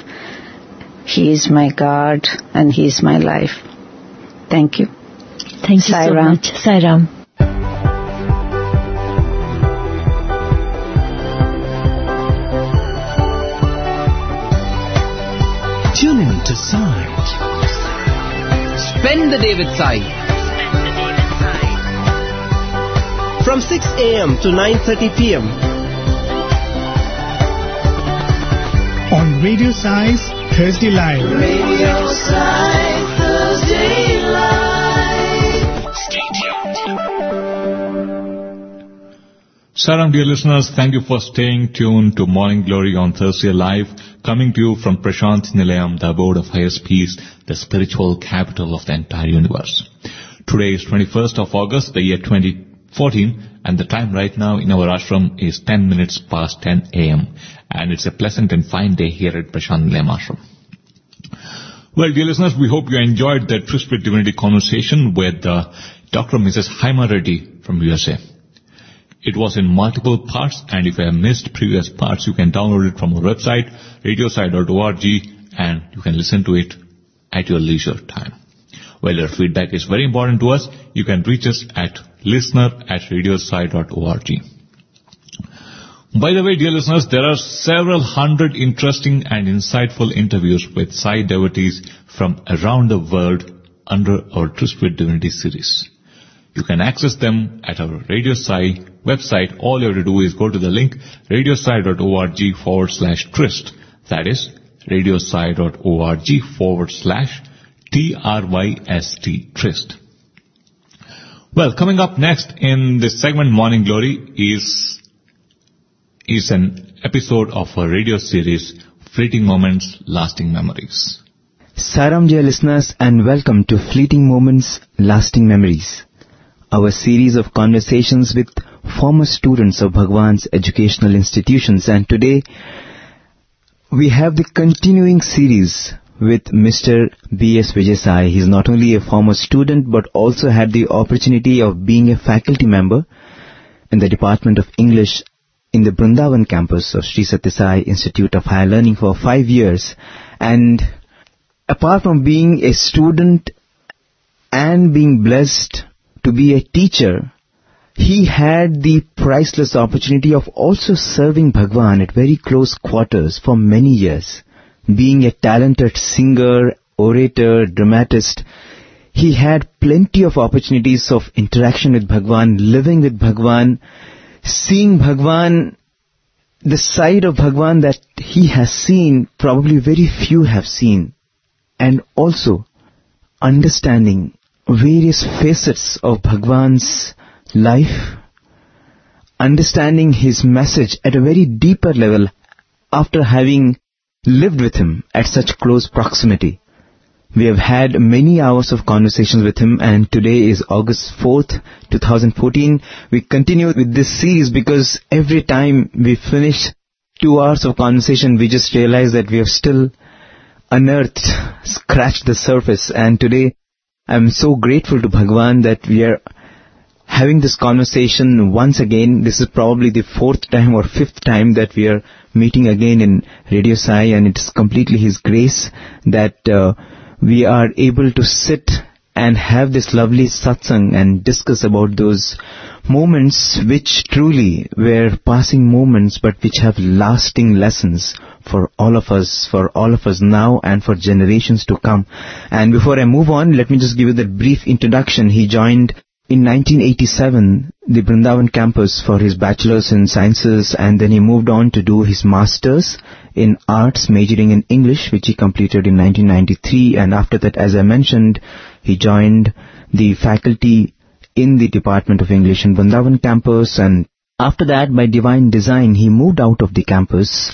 He is my God and he is my life. Thank you. Thank you Sai so Ram. much. Sai Ram. Tune in to Sai. Spend the day with Sai. From six a.m. to nine thirty p.m. on Radio Sai's Thursday Live. Radio Sai Thursday Live. Stay tuned. Saram, dear listeners, thank you for staying tuned to Morning Glory on Thursday Live, coming to you from Prashanthi Nilayam, the abode of highest peace, the spiritual capital of the entire universe. Today is twenty-first of August, the year twenty fourteen, and the time right now in our ashram is ten minutes past ten a.m. and it's a pleasant and fine day here at Prashanthi Nilayam Ashram. Well, dear listeners, we hope you enjoyed that Twist with Divinity conversation with uh, Doctor Missus Haima Reddy from U S A. It was in multiple parts, and if you have missed previous parts, you can download it from our website, radio sai dot org, and you can listen to it at your leisure time. Well, your feedback is very important to us. You can reach us at listener at radio sai dot org. By the way, dear listeners, there are several hundred interesting and insightful interviews with Sai devotees from around the world under our Twist with Divinity series. You can access them at our Radio Sai website. All you have to do is go to the link radio sai dot org forward slash twist. That is radio sai dot org forward slash T R Y S T, twist. Well, coming up next in this segment, Morning Glory, is, is an episode of our radio series, Fleeting Moments, Lasting Memories. Saram, dear listeners, and welcome to Fleeting Moments, Lasting Memories, our series of conversations with former students of Bhagwan's educational institutions. And today, we have the continuing series with Mister B S Vijay Sai. He is not only a former student but also had the opportunity of being a faculty member in the Department of English in the Brindavan campus of Sri Satya Sai Institute of Higher Learning for five years. And apart from being a student and being blessed to be a teacher, he had the priceless opportunity of also serving Bhagwan at very close quarters for many years. Being a talented singer, orator, dramatist, he had plenty of opportunities of interaction with Bhagwan, living with Bhagwan, seeing Bhagwan, the side of Bhagwan that he has seen, probably very few have seen, and also understanding various facets of Bhagwan's life, understanding his message at a very deeper level after having lived with him at such close proximity. We have had many hours of conversations with him, and today is August fourth, twenty fourteen. We continue with this series because every time we finish two hours of conversation, we just realize that we have still unearthed, scratched the surface. And today, I'm so grateful to Bhagwan that we are having this conversation once again. This is probably the fourth time or fifth time that we are meeting again in Radio Sai, and it is completely His grace that uh, we are able to sit and have this lovely satsang and discuss about those moments which truly were passing moments but which have lasting lessons for all of us, for all of us now and for generations to come. And before I move on, let me just give you the brief introduction. He joined in nineteen eighty-seven the Vrindavan campus for his bachelor's in sciences, and then he moved on to do his master's in arts, majoring in English, which he completed in nineteen ninety-three. And after that, as I mentioned, he joined the faculty in the Department of English in Vrindavan campus. And after that, by divine design, he moved out of the campus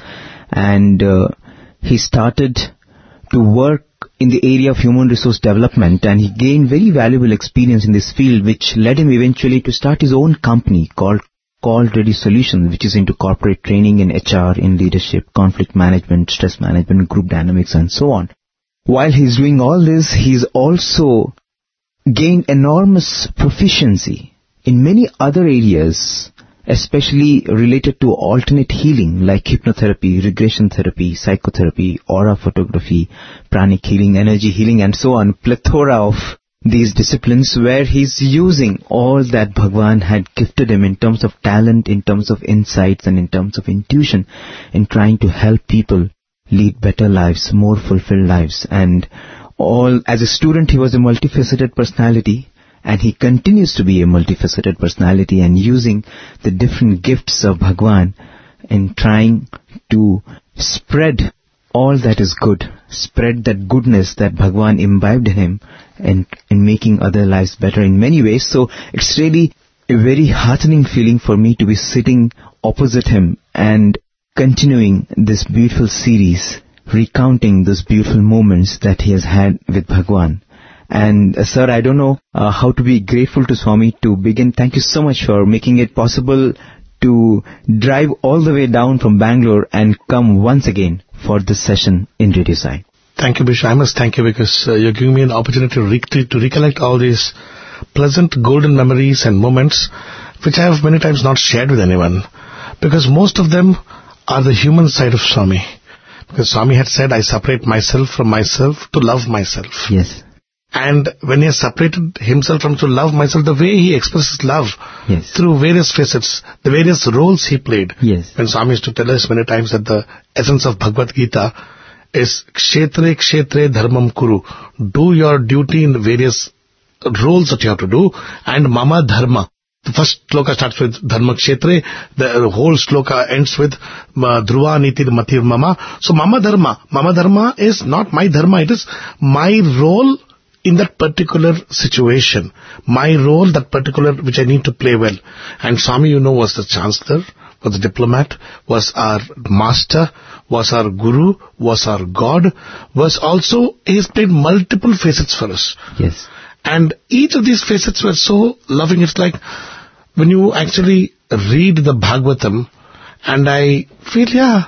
and uh, he started to work in the area of human resource development, and he gained very valuable experience in this field, which led him eventually to start his own company called Call Ready Solutions, which is into corporate training in H R, in leadership, conflict management, stress management, group dynamics, and so on. While he's doing all this, he's also gained enormous proficiency in many other areas, especially related to alternate healing like hypnotherapy, regression therapy, psychotherapy, aura photography, pranic healing, energy healing, and so on. Plethora of these disciplines where he's using all that Bhagwan had gifted him in terms of talent, in terms of insights, and in terms of intuition in trying to help people lead better lives, more fulfilled lives. And all, as a student, he was a multifaceted personality. And he continues to be a multifaceted personality and using the different gifts of Bhagwan in trying to spread all that is good, spread that goodness that Bhagwan imbibed in him, and in making other lives better in many ways. So it's really a very heartening feeling for me to be sitting opposite him and continuing this beautiful series, recounting those beautiful moments that he has had with Bhagwan. And uh, sir, I don't know uh, how to be grateful to Swami to begin. Thank you so much for making it possible to drive all the way down from Bangalore and come once again for this session in Radio Sai. Thank you, Bishop. I must thank you because uh, you're giving me an opportunity to, re- to recollect all these pleasant golden memories and moments which I have many times not shared with anyone, because most of them are the human side of Swami. Because Swami had said, I separate myself from myself to love myself. Yes. And when he has separated himself from to love myself, the way he expresses love yes. through various facets, the various roles he played. Yes. When Swami used to tell us many times that the essence of Bhagavad Gita is Kshetre Kshetre Dharmam Kuru. Do your duty in various roles that you have to do, and Mama Dharma. The first sloka starts with Dharma Kshetre, the whole sloka ends with Dhruva Nitir Matir Mama. So Mama Dharma, Mama Dharma is not my Dharma, it is my role in that particular situation, my role, that particular, which I need to play well. And Swami, you know, was the chancellor, was the diplomat, was our master, was our guru, was our God, was also, he has played multiple facets for us. Yes. And each of these facets were so loving. It's like when you actually read the Bhagavatam, and I feel, yeah,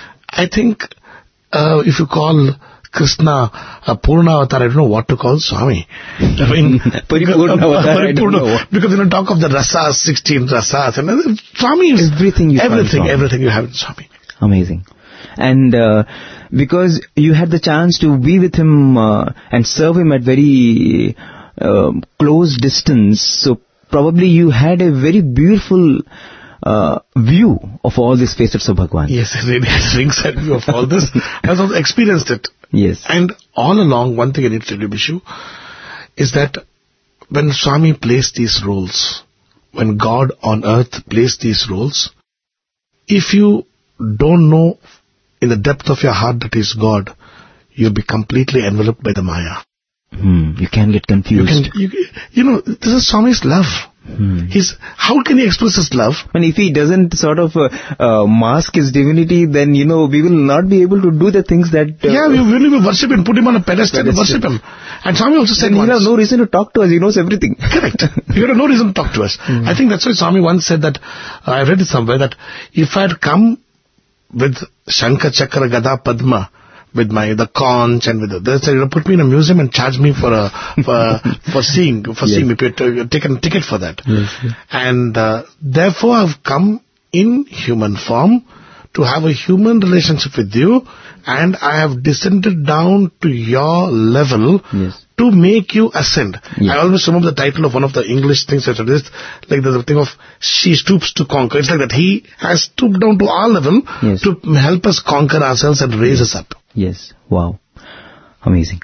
I think uh, if you call Krishna, uh, Purna Avatar, I don't know what to call Swami. I mean, Paripurna Avatar, I don't know. Because you know, talk of the rasas, sixteen rasas, and uh, Swami is everything you everything, everything you have in Swami. Amazing. And uh, because you had the chance to be with him uh, and serve him at very uh, close distance, so probably you had a very beautiful uh, view of all these facets of Bhagwan. Yes, I really had ringside view of all this. I also experienced it. Yes. And all along, one thing I need to tell you, Bishu, is that when Swami plays these roles, when God on earth plays these roles, if you don't know in the depth of your heart that is God, you'll be completely enveloped by the Maya. Hmm, you can get confused. You can, you, you know, this is Swami's love. Hmm. He's, how can he express his love? And if he doesn't sort of uh, uh, mask his divinity, then, you know, we will not be able to do the things that... Uh, yeah, we will worship him, put him on a pedestal, pedestal. and worship him. And Swami also said then once... he has no reason to talk to us, he knows everything. Correct. You have no reason to talk to us. Hmm. I think that's why Swami once said that, uh, I read it somewhere, that if I had come with Shankha, Chakra, Gada, Padma, with my the conch and with the, they said, you know, put me in a museum and charge me for a for for seeing for yes. seeing me, take a ticket for that. Yes, yes. And uh, therefore, I've come in human form to have a human relationship with you, and I have descended down to your level yes. to make you ascend. Yes. I always remember the title of one of the English things that is like the thing of she stoops to conquer. It's like that he has stooped down to our level yes. to help us conquer ourselves and raise yes. us up. Yes. Wow. Amazing.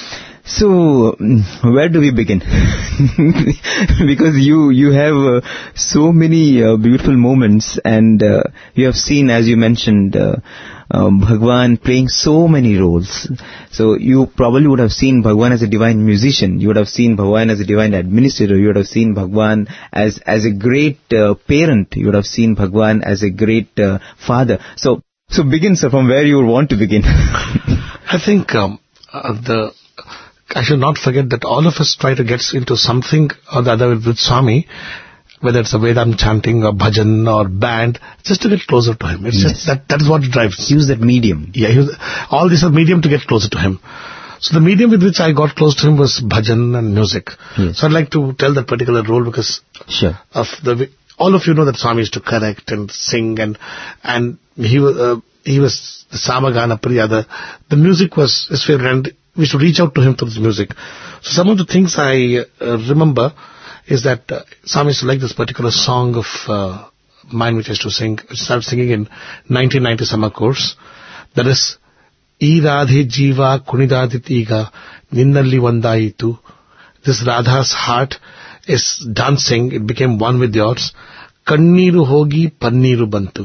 So, where do we begin? Because you you have uh, so many uh, beautiful moments, and uh, you have seen, as you mentioned, uh, um, Bhagwan playing so many roles. So, you probably would have seen Bhagwan as a divine musician. You would have seen Bhagwan as a divine administrator. You would have seen Bhagwan as as a great uh, parent. You would have seen Bhagwan as a great uh, father. So. So begin, sir, from where you would want to begin. I think um, uh, the I should not forget that all of us try to get into something or the other with, with Swami, whether it's a Vedam chanting or bhajan or band, just to get closer to him. It's yes. just that that is what drives. Use that medium. Yeah, use, all these are medium to get closer to him. So the medium with which I got close to him was bhajan and music. Yes. So I'd like to tell that particular role because sure. of the all of you know that Swami used to correct and sing, and and he was uh, he was the Samagana Priya. The, the music was his favorite, and we should reach out to him through this music. So some of the things I uh, remember is that uh, Swami used to like this particular song of uh, mine which I used to sing, which I started singing in nineteen ninety summer course. That is, E Radhe Jiva Kunidaditiga Ninnalli Vandaitu. This Radha's heart is dancing, it became one with yours. Kanniru hogi panniru bantu.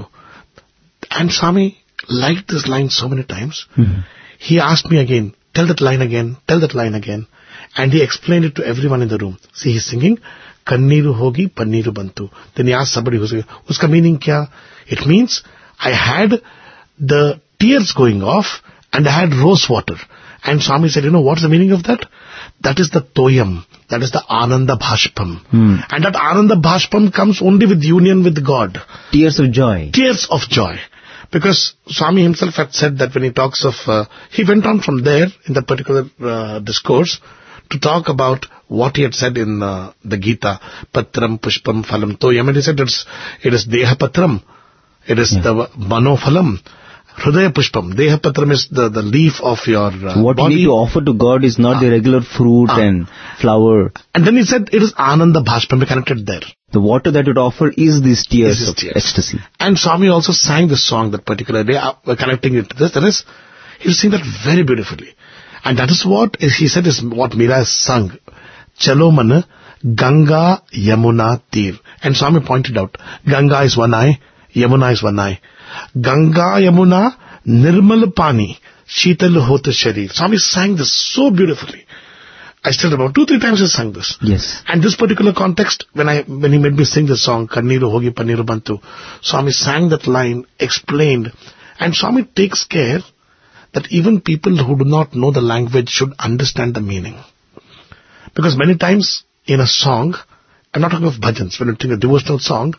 And Swami liked this line so many times. Mm-hmm. He asked me again, tell that line again, tell that line again. And he explained it to everyone in the room. See, he's singing, Kanniru hogi panniru bantu. Then he asked somebody who's saying, uska meaning kya? It means, I had the tears going off and I had rose water. And Swami said, you know, what's the meaning of that? That is the toyam. That is the Ananda Bhashpam. Hmm. And that Ananda Bhashpam comes only with union with God. Tears of joy. Tears of joy. Because Swami himself had said that when he talks of, uh, he went on from there in that particular uh, discourse to talk about what he had said in uh, the Gita. Patram Pushpam Phalam Toyam. And he said it's, it is Deha Patram. It is yeah. the Mano Phalam. Hridaya Pushpam. Deha Patram is the, the leaf of your uh, so what body. you need to offer to God is not uh, the regular fruit uh, and flower. And then he said it is Ananda Bhashpam. We connected there. The water that it offer is these tears is of tears. Ecstasy. And Swami also sang this song that particular day, uh, connecting it to this. That is, he was singing that very beautifully. And that is what is, he said is what Meera has sung. Chalo man Ganga Yamuna Tir. And Swami pointed out, Ganga is one eye, Yamuna is one eye. Ganga Yamuna Nirmal Pani Sheetal Hota Sharir. Swami sang this so beautifully. I still remember two, three times he sang this. Yes. And this particular context, when I when he made me sing this song, Kanniru Hogi Panniru Bantu, Swami sang that line, explained, and Swami takes care that even people who do not know the language should understand the meaning. Because many times in a song, I'm not talking of bhajans, when you think a devotional song,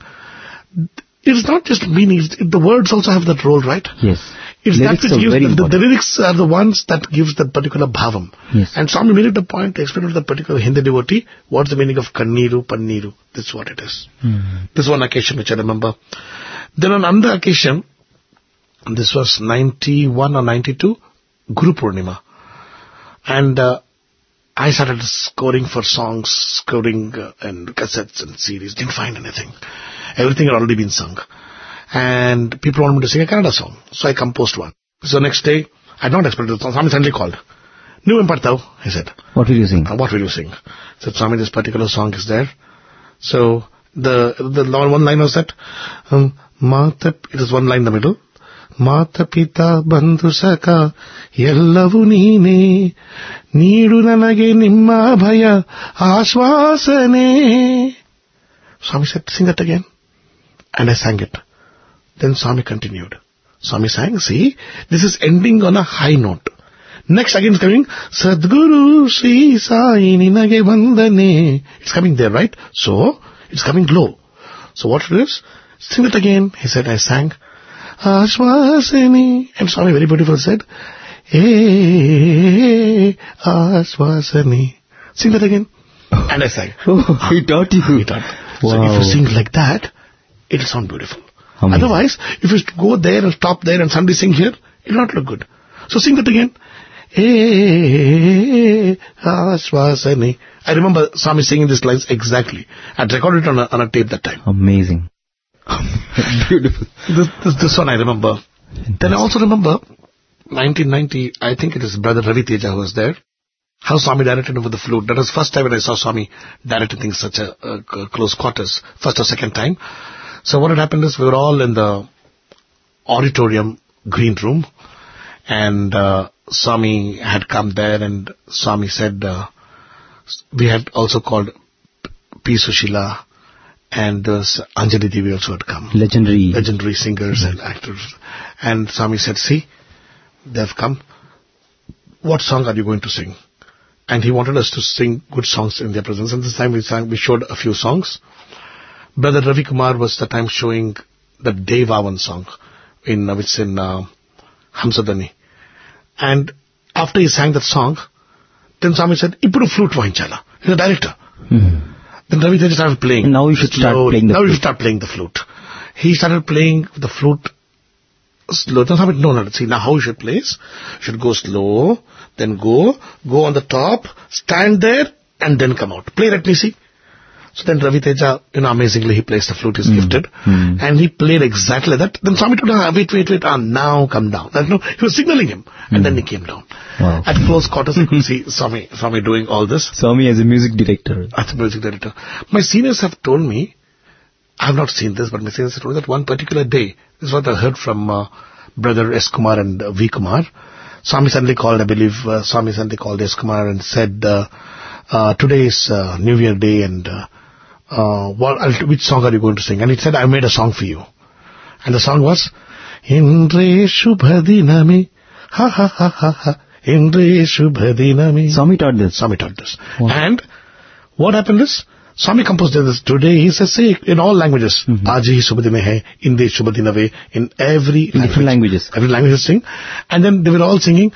it's not just meanings, the words also have that role, right? Yes. It's lyrics that which gives, the, the, the lyrics are the ones that gives that particular bhavam. Yes. And Swami made it a point to explain to that particular Hindi devotee, what's the meaning of Kanniru, Panniru. This is what it is. Mm-hmm. This is one occasion which I remember. Then on another occasion, this was ninety-one or ninety-two, Guru Purnima. And uh, I started scoring for songs, scoring uh, and cassettes and C Ds. Didn't find anything. Everything had already been sung. And people wanted me to sing a Kannada song. So I composed one. So next day, I had not expected the song. Swami suddenly called. New Impartao, he said. What will you sing? Uh, what will you sing? I said, Swami, this particular song is there. So the the one line was that, um, Mata, it is one line in the middle. Mata Pita Bandhu Saka Yellavu Neene Needu Nanage Nimma Bhaya Ashvasane. Swami said, sing that again. And I sang it. Then Swami continued. Swami sang, see, this is ending on a high note. Next again is coming, Sadguru Sri Sai Ninage Vandane. It's coming there, right? So, it's coming low. So what it is? Sing it again. He said, I sang, Ashvasani. And Swami very beautiful said, Hey, Ashvasani. Sing that again. And I sang. Oh, he taught you. He taught. Wow. So if you sing like that, it'll sound beautiful. Amazing. Otherwise, if you go there and stop there and somebody sing here, it'll not look good. So sing that again. Hey, Ashvasani. I remember Swami singing these lines exactly. I'd recorded it on a, on a tape that time. Amazing. Beautiful. This, this, this one I remember. Fantastic. Then I also remember nineteen ninety, I think it is Brother Ravi Teja who was there. How Swami directed over the flute. That was the first time when I saw Swami directing things such a uh, close quarters. First or second time. So what had happened is we were all in the auditorium green room. And uh, Swami had come there and Swami said, uh, we had also called P. Sushila and there was Anjali Devi also had come. Legendary. Legendary singers mm-hmm. and actors. And Swami said, see, they've come. What song are you going to sing? And he wanted us to sing good songs in their presence. And this time we sang, we showed a few songs. Brother Ravi Kumar was the time showing the Devavan song in, uh, which is in uh, Hamsadani. And after he sang that song, then Swami said, Ippudu flute vainchala. He's a director. Mm-hmm. Then Ravi Teja started playing. And now you should start slow. playing the now flute. Now you should start playing the flute. He started playing the flute slow. Then Swami, no, no, see, now how you should play is, you should go slow, then go, go on the top, stand there, and then come out. Play, let me see. So then Ravi Teja, you know, amazingly he plays the flute, he's mm. gifted. Mm. And he played exactly that. Then Swami told him, ah, wait, wait, wait, ah, now come down. And, no, he was signaling him. And mm. then he came down. Wow. At close quarters, you could see Swami, Swami doing all this. Swami as a music director. As a music director. My seniors have told me, I have not seen this, but my seniors have told me that one particular day, this is what I heard from uh, Brother S. Kumar and uh, V. Kumar. Swami suddenly called, I believe, uh, Swami suddenly called S. Kumar and said, uh, uh, today is uh, New Year Day and uh, Uh, what, which song are you going to sing? And he said, I made a song for you. And the song was, Indre Shubhadinami, ha ha ha ha ha, Indre Shubhadinami. Swami taught this. Swami taught this. Wow. And what happened is, Swami composed this today, he says, say, in all languages, Aji Shubhadine hai, Inde Shubhadinave, in every in language, different languages. Every language sing. And then they were all singing,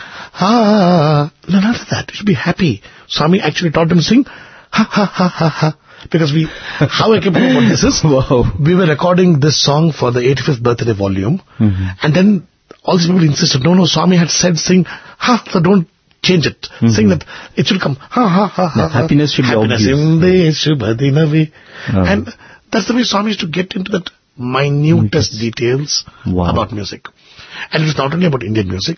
ha, no, not that, you should be happy. Swami actually taught them to sing, ha ha ha ha ha. Because we, how I came to know what this is, wow. We were recording this song for the eighty-fifth birthday volume, mm-hmm. and then all these people insisted, no, no, Swami had said, sing, ha, so don't change it. Mm-hmm. Sing that, it should come, ha, ha, ha, ha. Happiness should happiness be obvious. Oh. And that's the way Swami used to get into that minutest details wow. about music. And it was not only about Indian music.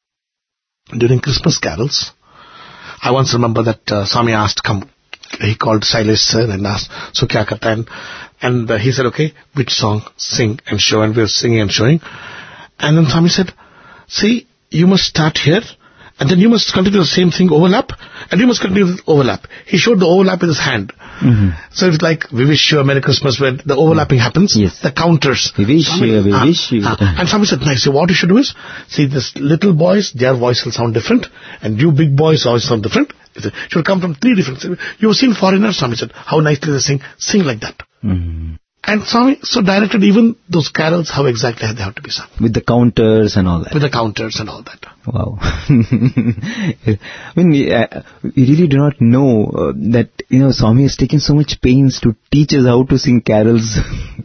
During Christmas carols, I once remember that uh, Swami asked, come, he called Silas sir and asked, so kya karta? And, and uh, he said, okay, which song, sing and show. And we were singing and showing. And then Swami said, see, you must start here. And then you must continue the same thing, overlap. And you must continue the overlap. He showed the overlap with his hand. Mm-hmm. So it's like, we wish you a Merry Christmas, where the overlapping happens. Yes. The counters. We wish Swami, you, we ah, wish you. Ah. And Swami said, nice. So what you should do is, see, this little boys, their voice will sound different. And you big boys voice sound different. It should come from three different... You have seen foreigners, Swami said, how nicely they sing. Sing like that. Mm-hmm. And Swami so directed even those carols, how exactly they have to be sung. With the counters and all that. With the counters and all that. Wow. I mean, uh, we really do not know uh, that, you know, Swami has taken so much pains to teach us how to sing carols,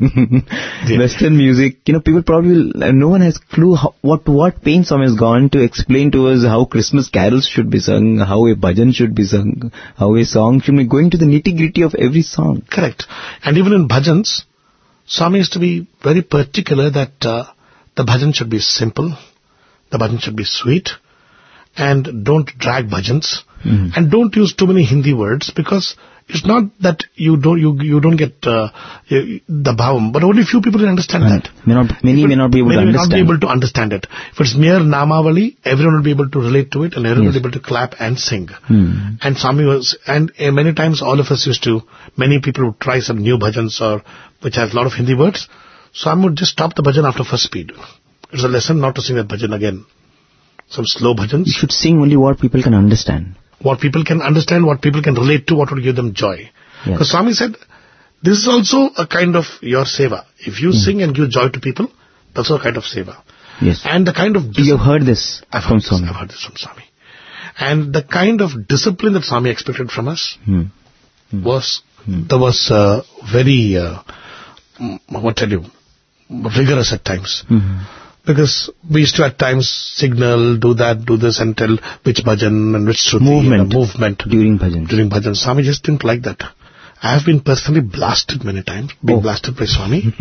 yeah. Western music. You know, people probably, uh, no one has clue how, what, what pain Swami has gone to explain to us how Christmas carols should be sung, how a bhajan should be sung, how a song should be, going to the nitty-gritty of every song. Correct. And even in bhajans, Swami has to be very particular that uh, the bhajan should be simple. The bhajan should be sweet, and don't drag bhajans, mm-hmm. and don't use too many Hindi words, because it's not that you don't you you don't get uh, the bhavam, but only few people can understand right. that. May not, many people, may not be able many to may understand. not be able to understand it. If it's mere namavali, everyone will be able to relate to it, and everyone yes. will be able to clap and sing. Mm. And Swami was, and uh, many times all of us used to, many people would try some new bhajans or which has a lot of Hindi words. Swami would just stop the bhajan after first speed. It's a lesson not to sing that bhajan again. Some slow bhajans. You should sing only what people can understand. What people can understand, what people can relate to, what would give them joy. Yes. Because Swami said, this is also a kind of your seva. If you mm. sing and give joy to people, that's also a kind of seva. Yes. And the kind of... Dis- You've heard this I've from heard Swami. This, I've heard this from Swami. And the kind of discipline that Swami expected from us mm. Mm. was, mm. that was uh, very, uh, what tell you, rigorous at times. Mm-hmm. Because we used to at times signal, do that, do this, and tell which bhajan and which shruti. Movement. And movement. During bhajan. During bhajan. Swami just didn't like that. I have been personally blasted many times, being oh. blasted by Swami.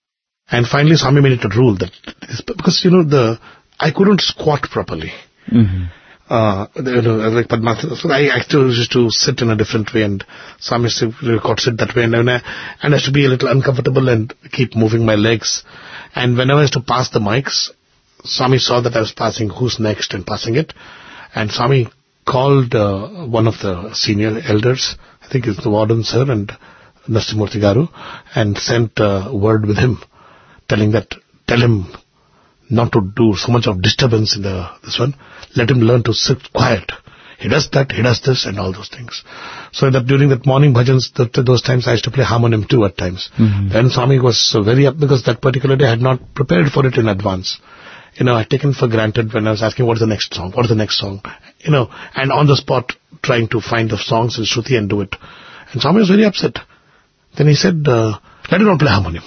And finally Swami made it a rule that, because, you know, the, I couldn't squat properly. Mm-hmm. Uh, you know, like Padmasana. So I actually used to sit in a different way, and Swami used to record sit that way, and, and, I, and I used to be a little uncomfortable and keep moving my legs. And whenever I used to pass the mics, Swami saw that I was passing who's next and passing it. And Swami called uh, one of the senior elders, I think it's the warden sir and Nastimurti Garu, and sent a word with him, telling that, tell him not to do so much of disturbance in the this one. Let him learn to sit quiet. He does that, he does this, and all those things. So that during that morning bhajans, that, those times I used to play harmonium too at times. Mm-hmm. Then Swami was so very up, because that particular day I had not prepared for it in advance. You know, I had taken for granted when I was asking, what is the next song? What is the next song? You know, and on the spot trying to find the songs in Shruti and do it. And Swami was very upset. Then he said, uh, let him not play harmonium.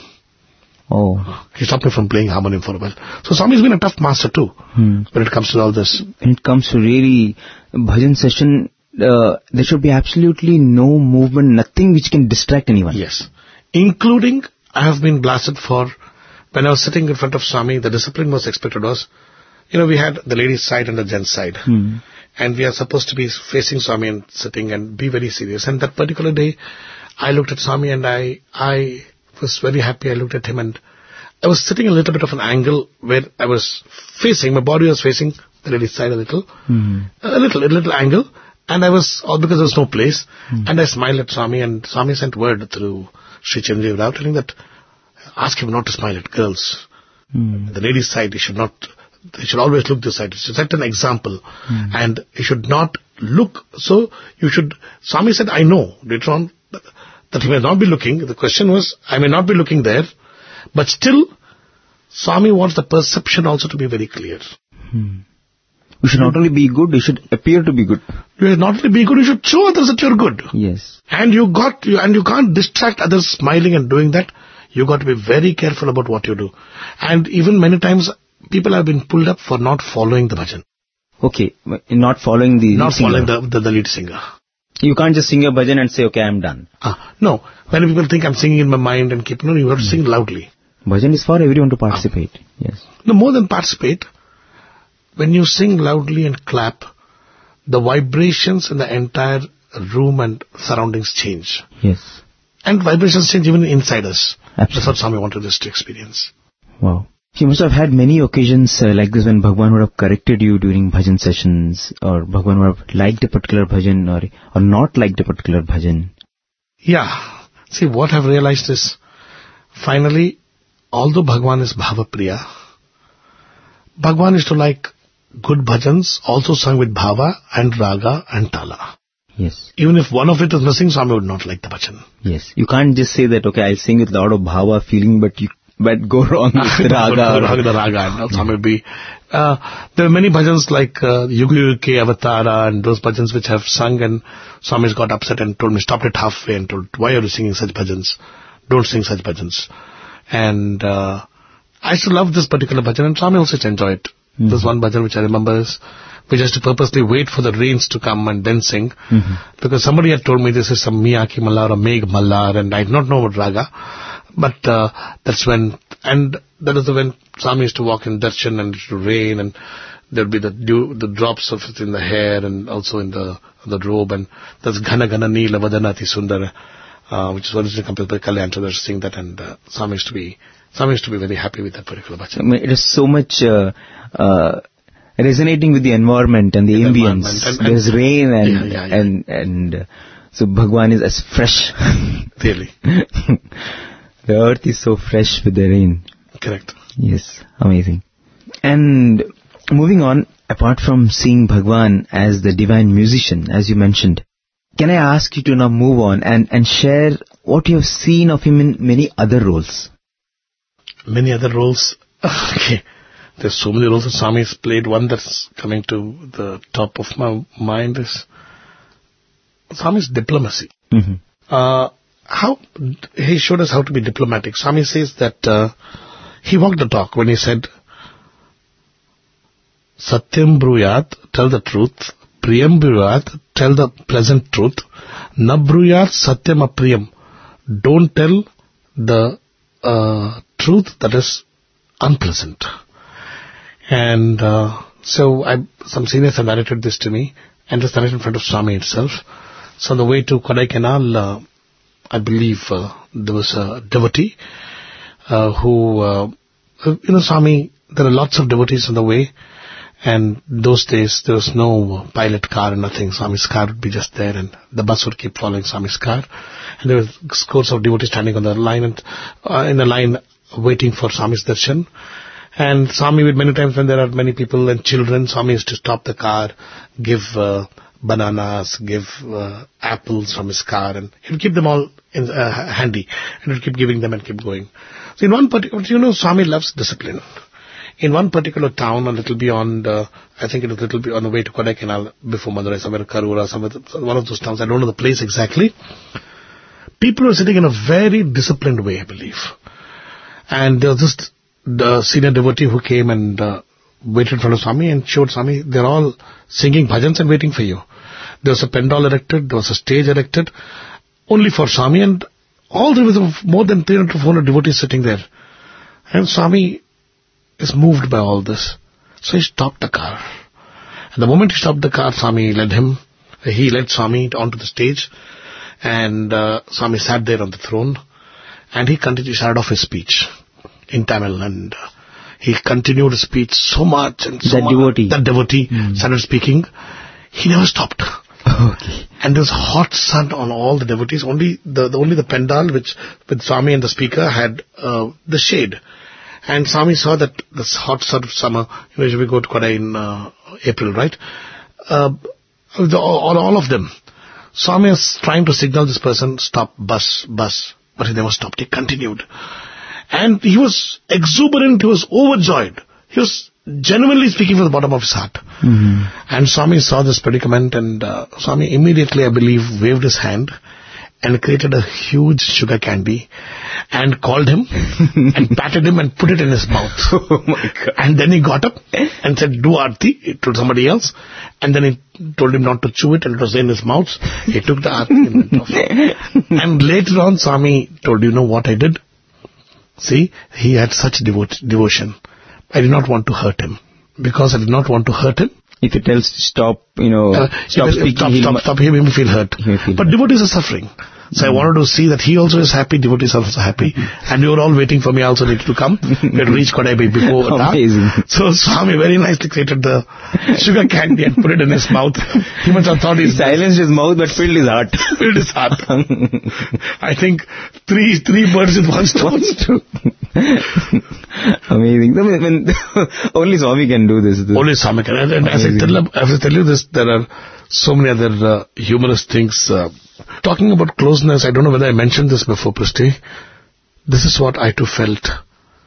Oh. He stopped me from playing harmonium for a while. So Swami's been a tough master too, hmm. when it comes to all this. When it comes to really bhajan session, uh, there should be absolutely no movement, nothing which can distract anyone. Yes. Including, I have been blasted for, when I was sitting in front of Swami, the discipline was expected was, you know, we had the ladies' side and the gents' side. Hmm. And we are supposed to be facing Swami and sitting and be very serious. And that particular day, I looked at Swami and I, I was very happy. I looked at him and I was sitting a little bit of an angle where I was facing, my body was facing the ladies' side a little, mm. a little, a little angle. And I was, all because there was no place. Mm. And I smiled at Swami, and Swami sent word through Sri Chandriya Rao telling that, ask him not to smile at girls. Mm. The ladies' side, he should not, he should always look this side. He should set an example. Mm. And he should not look, so you should, Swami said, I know, later on, that he may not be looking. The question was, I may not be looking there, but still, Swami wants the perception also to be very clear. Hmm. You should not only be good, you should appear to be good. You should not only be good, you should show others that you're good. Yes. And you got, you, and you can't distract others smiling and doing that. You got to be very careful about what you do. And even many times, people have been pulled up for not following the bhajan. Okay, not following the Not singer. following the, the, the lead singer. You can't just sing a bhajan and say, okay, I'm done. Ah, no. Many people think I'm singing in my mind and keep, no, you have to sing loudly. Bhajan is for everyone to participate. Ah. Yes. No, more than participate, when you sing loudly and clap, the vibrations in the entire room and surroundings change. Yes. And vibrations change even inside us. Absolutely. That's what Swami wanted us to experience. Wow. You must have had many occasions uh, like this when Bhagwan would have corrected you during bhajan sessions, or Bhagwan would have liked a particular bhajan or, or not liked a particular bhajan. Yeah. See, what I've realized is, finally, although Bhagwan is Bhava Priya, Bhagwan is to like good bhajans also sung with Bhava and Raga and Tala. Yes. Even if one of it is missing, Swami would not like the bhajan. Yes. You can't just say that, okay, I'll sing with a lot of Bhava feeling, but you but go wrong with the raga. Go wrong with the raga. And also Swami would be... Uh, there are many bhajans like uh, Yuga Yuga Avatara and those bhajans which have sung, and Swami's got upset and told me, stopped it halfway and told, why are you singing such bhajans? Don't sing such bhajans. And uh, I used to love this particular bhajan, and Swami also used to enjoy it. Mm-hmm. There's one bhajan which I remember is, we just to purposely wait for the rains to come and then sing. Mm-hmm. Because somebody had told me this is some Miyaki Mallar or Megh Mallar, and I did not know about raga. But uh, that's when, and that is when Swami used to walk in darshan and it would rain, and there would be the dew, the drops of it in the hair and also in the the robe, and that's Ghana Ghana Neela Vadanati Sundara, uh, which is originally composed by Kalyan Chandra, sing that, and uh, Swami used to be, Swami used to be very happy with that particular bhajan. I mean, it is so much uh, uh, resonating with the environment and the, the ambience. And, and, There's rain and yeah, yeah, yeah. and and uh, so Bhagwan is as fresh. Really. The earth is so fresh with the rain. Correct. Yes, amazing. And moving on, apart from seeing Bhagwan as the divine musician, as you mentioned, can I ask you to now move on and, and share what you have seen of him in many other roles? Many other roles? Okay. There's so many roles that Swami has played. One that's coming to the top of my mind is Swami's diplomacy. Mm-hmm. Uh, how he showed us how to be diplomatic. Swami says that uh, he walked the talk when he said, Satyam bruyat, tell the truth. Priyam bruyat, tell the pleasant truth. Na bruyat satyam apriyam. Don't tell the uh, truth that is unpleasant. And uh, so I, some seniors have narrated this to me, and just narrated in front of Swami itself. So on the way to Kodaikanal, uh, I believe uh, there was a devotee uh, who, uh, you know, Swami, there are lots of devotees on the way, and those days there was no pilot car and nothing. Swami's car would be just there, and the bus would keep following Swami's car. And there were scores of devotees standing on the line and uh, in a line waiting for Swami's darshan. And Swami, with many times when there are many people and children, Swami used to stop the car, give uh, bananas, give uh, apples from his car, and he would keep them all in, uh, handy, and he would keep giving them and keep going. So in one particular, you know, Swami loves discipline. In one particular town, a little beyond, uh, I think it was a little bit on the way to Kodaikanal, before Madurai, somewhere Karura, somewhere, one of those towns, I don't know the place exactly. People were sitting in a very disciplined way, I believe. And there was just the senior devotee who came and uh, waited in front of Swami and showed Swami, they're all singing bhajans and waiting for you. There was a pendal erected, there was a stage erected, only for Swami, and all there was more than three hundred to four hundred devotees sitting there. And Swami is moved by all this. So he stopped the car. And the moment he stopped the car, Swami led him, he led Swami onto the stage, and uh, Swami sat there on the throne, and he continued, he started off his speech in Tamil, and uh, he continued his speech so much, and so that much, devotee, that devotee mm. started speaking. He never stopped. Okay. And there was hot sun on all the devotees. Only the, the only the pendal, which with Swami and the speaker, had uh, the shade. And Swami saw that this hot sun of summer. You know, we go to Kodai in uh, April, right? Uh, the, all, all of them. Swami was trying to signal this person, stop, bus, bus, but he never stopped. He continued. And he was exuberant, he was overjoyed. He was genuinely speaking from the bottom of his heart. Mm-hmm. And Swami saw this predicament, and uh, Swami immediately, I believe, waved his hand and created a huge sugar candy and called him and patted him and put it in his mouth. Oh my God. And then he got up and said, do aarti to somebody else. And then he told him not to chew it, and it was in his mouth. He took the aarti and went off. And later on, Swami told, you know what I did? See, he had such devo- devotion. I did not want to hurt him. Because I did not want to hurt him. If he tells to stop, you know, uh, stop speaking, stop, stop, stop, he will feel hurt. He feel but hurt. Devotees are suffering. So mm. I wanted to see that he also is happy, devotees are also happy. And you were all waiting for me, I also needed to come. We had reached Kodai before dark. So Swami very nicely created the sugar candy and put it in his mouth. He must have thought he silenced his mouth but filled his heart. Filled his heart. I think three three birds with one stone. Amazing. I mean, only Swami can do this. this. Only Swami can. And, and as, I tell, as I tell you this, there are so many other uh, humorous things. Uh, talking about closeness, I don't know whether I mentioned this before, Prishti. This is what I too felt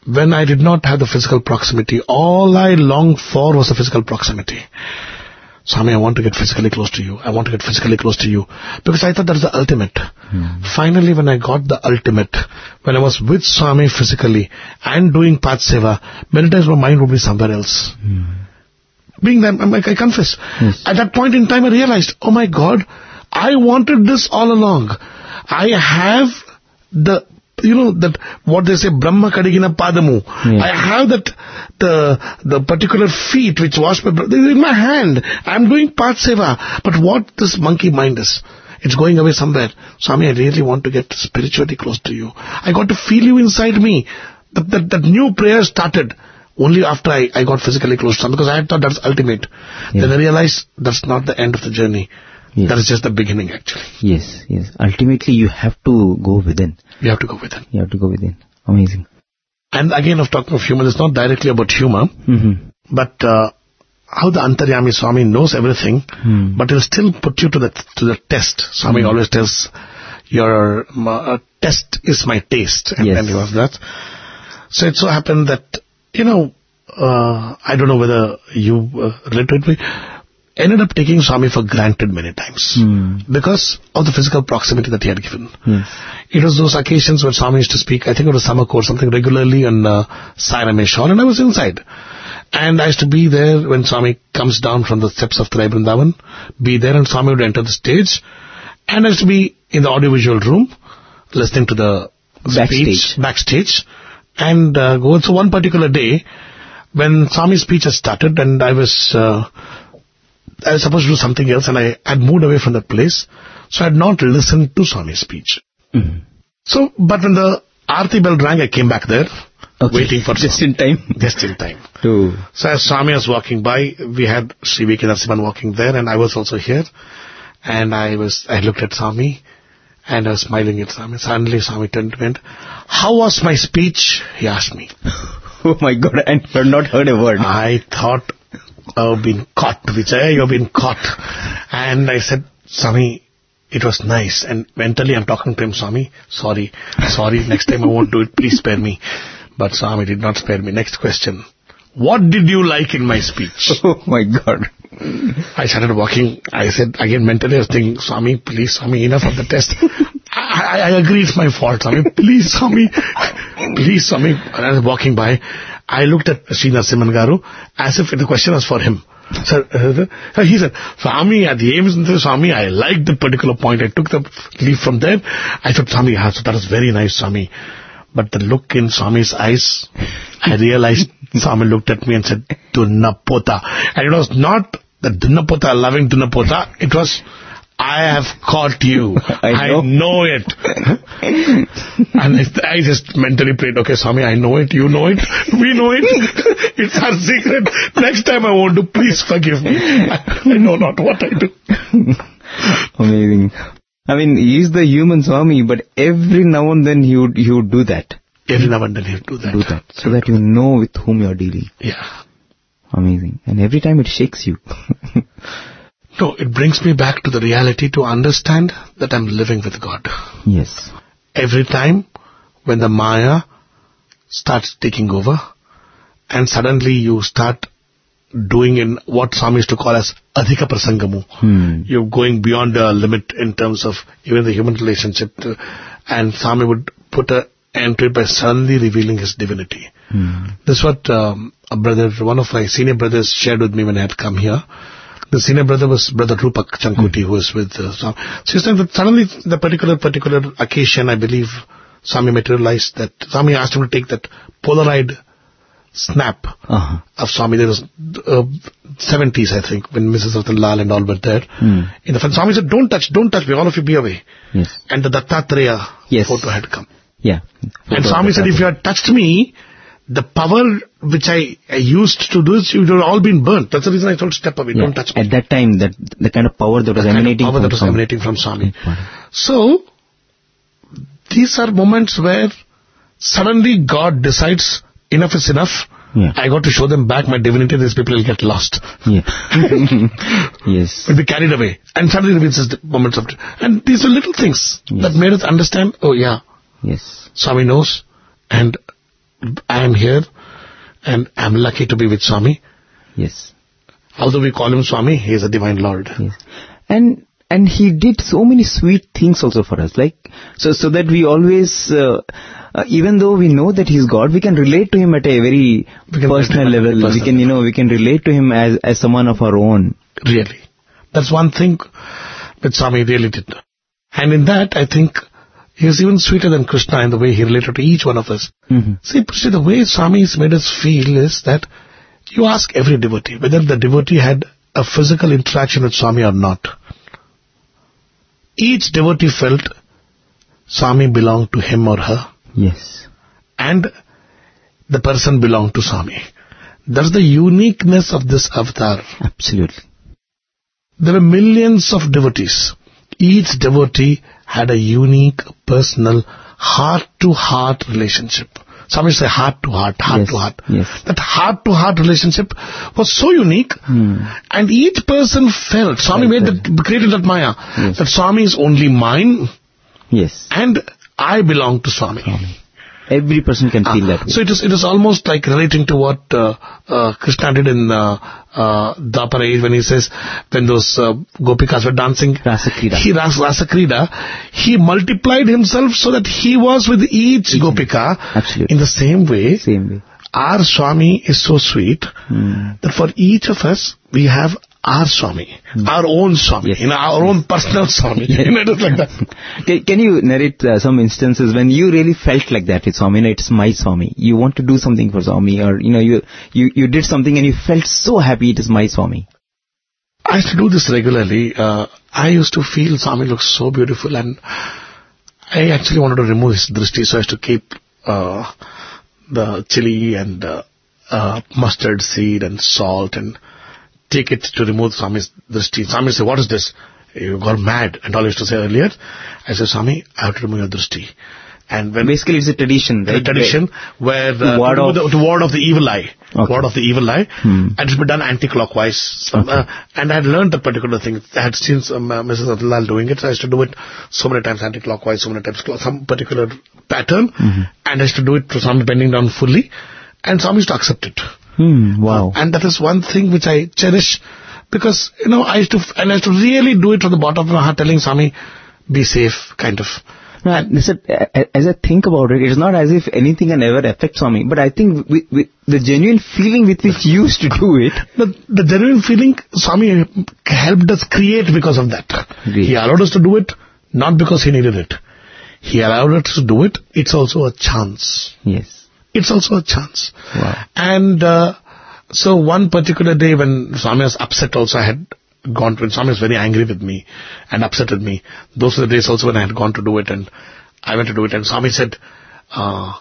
when I did not have the physical proximity, all I longed for was the physical proximity. Swami, I want to get physically close to you. I want to get physically close to you. Because I thought that was the ultimate. Hmm. Finally, when I got the ultimate, when I was with Swami physically and doing Path Seva, many times my mind would be somewhere else. Hmm. Being that, I'm like, I confess. Yes. At that point in time, I realized, oh my God, I wanted this all along. I have the, you know, that, what they say, Brahma Kadigina Padamu. Yeah. I have that, the the particular feet which wash my brother in my hand. I'm doing Path Seva. But what this monkey mind is, it's going away somewhere. Swami, I really want to get spiritually close to you. I got to feel you inside me. That, that, that new prayer started only after I, I got physically close to him, because I had thought that's ultimate. Yeah. Then I realized that's not the end of the journey. Yes. That is just the beginning, actually. Yes, yes. Ultimately, you have to go within. You have to go within. You have to go within. Amazing. And again, of talking of humor, it's not directly about humor, mm-hmm. but uh, how the Antaryami Swami knows everything, mm. but he'll still put you to the to the test. Swami mm. always tells, your uh, test is my taste. And, yes. and he was that. So it so happened that, you know, uh, I don't know whether you uh, relate to it, ended up taking Swami for granted many times mm. because of the physical proximity that he had given. Yes. It was those occasions when Swami used to speak, I think it was summer course, something regularly on uh, Sai Ramesh Hall, and I was inside. And I used to be there when Swami comes down from the steps of Trai Vrindavan, be there, and Swami would enter the stage, and I used to be in the audiovisual room, listening to the backstage, speech, backstage and uh, go. So one particular day, when Swami's speech had started, and I was... Uh, I was supposed to do something else, and I had moved away from that place, so I had not listened to Swami's speech. Mm-hmm. So, but when the Aarti bell rang, I came back there, okay. waiting for Just Swami. in time? Just in time. To... So as Swami was walking by, we had Sri V K Narasimhan walking there, and I was also here, and I was, I looked at Swami, and I was smiling at Swami. Suddenly Swami turned to me and, how was my speech? He asked me. Oh my God, and you had not heard a word. I thought, I've been caught, Vijay, you've been caught. And I said, Swami, it was nice. And mentally I'm talking to him, Swami, sorry, sorry, next time I won't do it, please spare me. But Swami did not spare me. Next question. What did you like in my speech? Oh my God. I started walking. I said, again, mentally I was thinking, Swami, please, Swami, enough of the test. I, I, I agree it's my fault, Swami. Please, Swami. Please, Swami. And I was walking by. I looked at Sri Narasimhan Garu as if the question was for him. So, uh, he said, Swami, at the aims, Swami, I liked that particular point. I took the leaf from there. I thought, Swami, so that was very nice, Swami. But the look in Swami's eyes, I realized Swami looked at me and said, Dunnapota. And it was not the Dunnapota, loving Dunnapota. It was, I have caught you. I know, I know it. And I, I just mentally prayed, okay, Swami, I know it, you know it, we know it. It's our secret. Next time I won't do, please forgive me. I, I know not what I do. Amazing. I mean, he's the human Swami, but every now and then he would, he would do that. Every now and then he would do that. Do that. So that you know with whom you are dealing. Yeah. Amazing. And every time it shakes you. No, it brings me back to the reality to understand that I'm living with God. Yes. Every time when the Maya starts taking over and suddenly you start doing in what Swami used to call as Adhika Prasangamu. Hmm. You're going beyond the limit in terms of even the human relationship. To, and Swami would put an end to it by suddenly revealing his divinity. Hmm. This is what um, a brother, one of my senior brothers shared with me when I had come here. The senior brother was Brother Rupak Chankuti, hmm. who was with uh, Swami. So he said that suddenly the particular, particular occasion, I believe, Swami materialized that Swami asked him to take that Polaroid snap uh-huh. of Swami. There was uh, seventies, I think, when Missus Ratan Lal and all were there. Hmm. In the front, Swami said, don't touch, don't touch me, all of you be away. Yes. And the Dattatreya yes. photo had come. Yeah. Photo and Swami said, if you had touched me, the power which I, I used to do this, you would have all been burnt. That's the reason I told step away, yeah. don't touch me. At that time, that the kind of power that was the emanating kind of power from that was Swami. emanating from Swami. So, these are moments where suddenly God decides enough is enough. Yeah. I got to show them back my divinity. These people will get lost. Yeah. Yes. Will be carried away. And suddenly reveals the moments of... And these are little things yes. that made us understand, oh yeah, yes. Swami knows. And I am here and I'm lucky to be with Swami. Yes. Although we call him Swami, he is a divine Lord. Yes. And and he did so many sweet things also for us, like so so that we always, uh, uh, even though we know that he's God, we can relate to him at a very personal level. Personal. We can, you know, we can relate to him as as someone of our own. Really, that's one thing that Swami really did. And in that, I think he is even sweeter than Krishna in the way he related to each one of us. Mm-hmm. See, see, the way Swami has made us feel is that you ask every devotee whether the devotee had a physical interaction with Swami or not. Each devotee felt Swami belonged to him or her. Yes. And the person belonged to Swami. That's the uniqueness of this avatar. Absolutely. There were millions of devotees. Each devotee had a unique, personal, heart-to-heart relationship. Some say heart-to-heart, heart-to-heart. Yes. That heart-to-heart relationship was so unique, hmm. and each person felt, Swami made that, created that Maya, yes. that Swami is only mine, yes, and I belong to Swami. Swami. Every person can feel uh, that way. So it is, it is almost like relating to what uh, uh, Krishna did in uh, uh, Dwapara age when he says, when those uh, Gopikas were dancing, Rasakrida. He, Ras, Rasakrida, he multiplied himself so that he was with each Gopika. Absolutely. In the same way. Same way. Our Swami is so sweet hmm. that for each of us, we have our Swami, hmm. our own Swami, yes. in our own personal Swami. Yes. You know, it is like that. Can, can you narrate uh, some instances when you really felt like that with Swami? You know, it's my Swami. You want to do something for Swami, or you know, you you you did something and you felt so happy. It is my Swami. I used to do this regularly. Uh, I used to feel Swami looks so beautiful, and I actually wanted to remove his drishti, so I used to keep uh, the chili and uh, uh, mustard seed and salt and take it to remove Swami's drishti. Swami said, "What is this? You got mad." And all I used to say earlier, I said, "Swami, I have to remove your drishti." And when basically it's a tradition, right? A tradition where uh, to, ward to, off. The, to ward off the evil eye, okay. ward off the evil eye, hmm. and it's been done anti-clockwise. So, okay. uh, and I had learned that particular thing. I had seen some, uh, Missus Atlal doing it, so I used to do it so many times anti-clockwise, so many times clock, some particular pattern, mm-hmm. and I used to do it to Swami bending down fully, and Swami used to accept it. Hmm, wow. Uh, and that is one thing which I cherish, because, you know, I used to, and I used to really do it from the bottom of my heart, telling Swami, be safe, kind of. No, listen, as I think about it, it's not as if anything can ever affect Swami, but I think with, with the genuine feeling with which you used to do it. The, the genuine feeling Swami helped us create because of that. Great. He allowed us to do it, not because he needed it. He allowed us to do it. It's also a chance. Yes. It's also a chance. Wow. And uh, so one particular day when Swami was upset also, I had gone to, when Swami was very angry with me and upset with me. Those were the days also when I had gone to do it, and I went to do it, and Swami said, uh,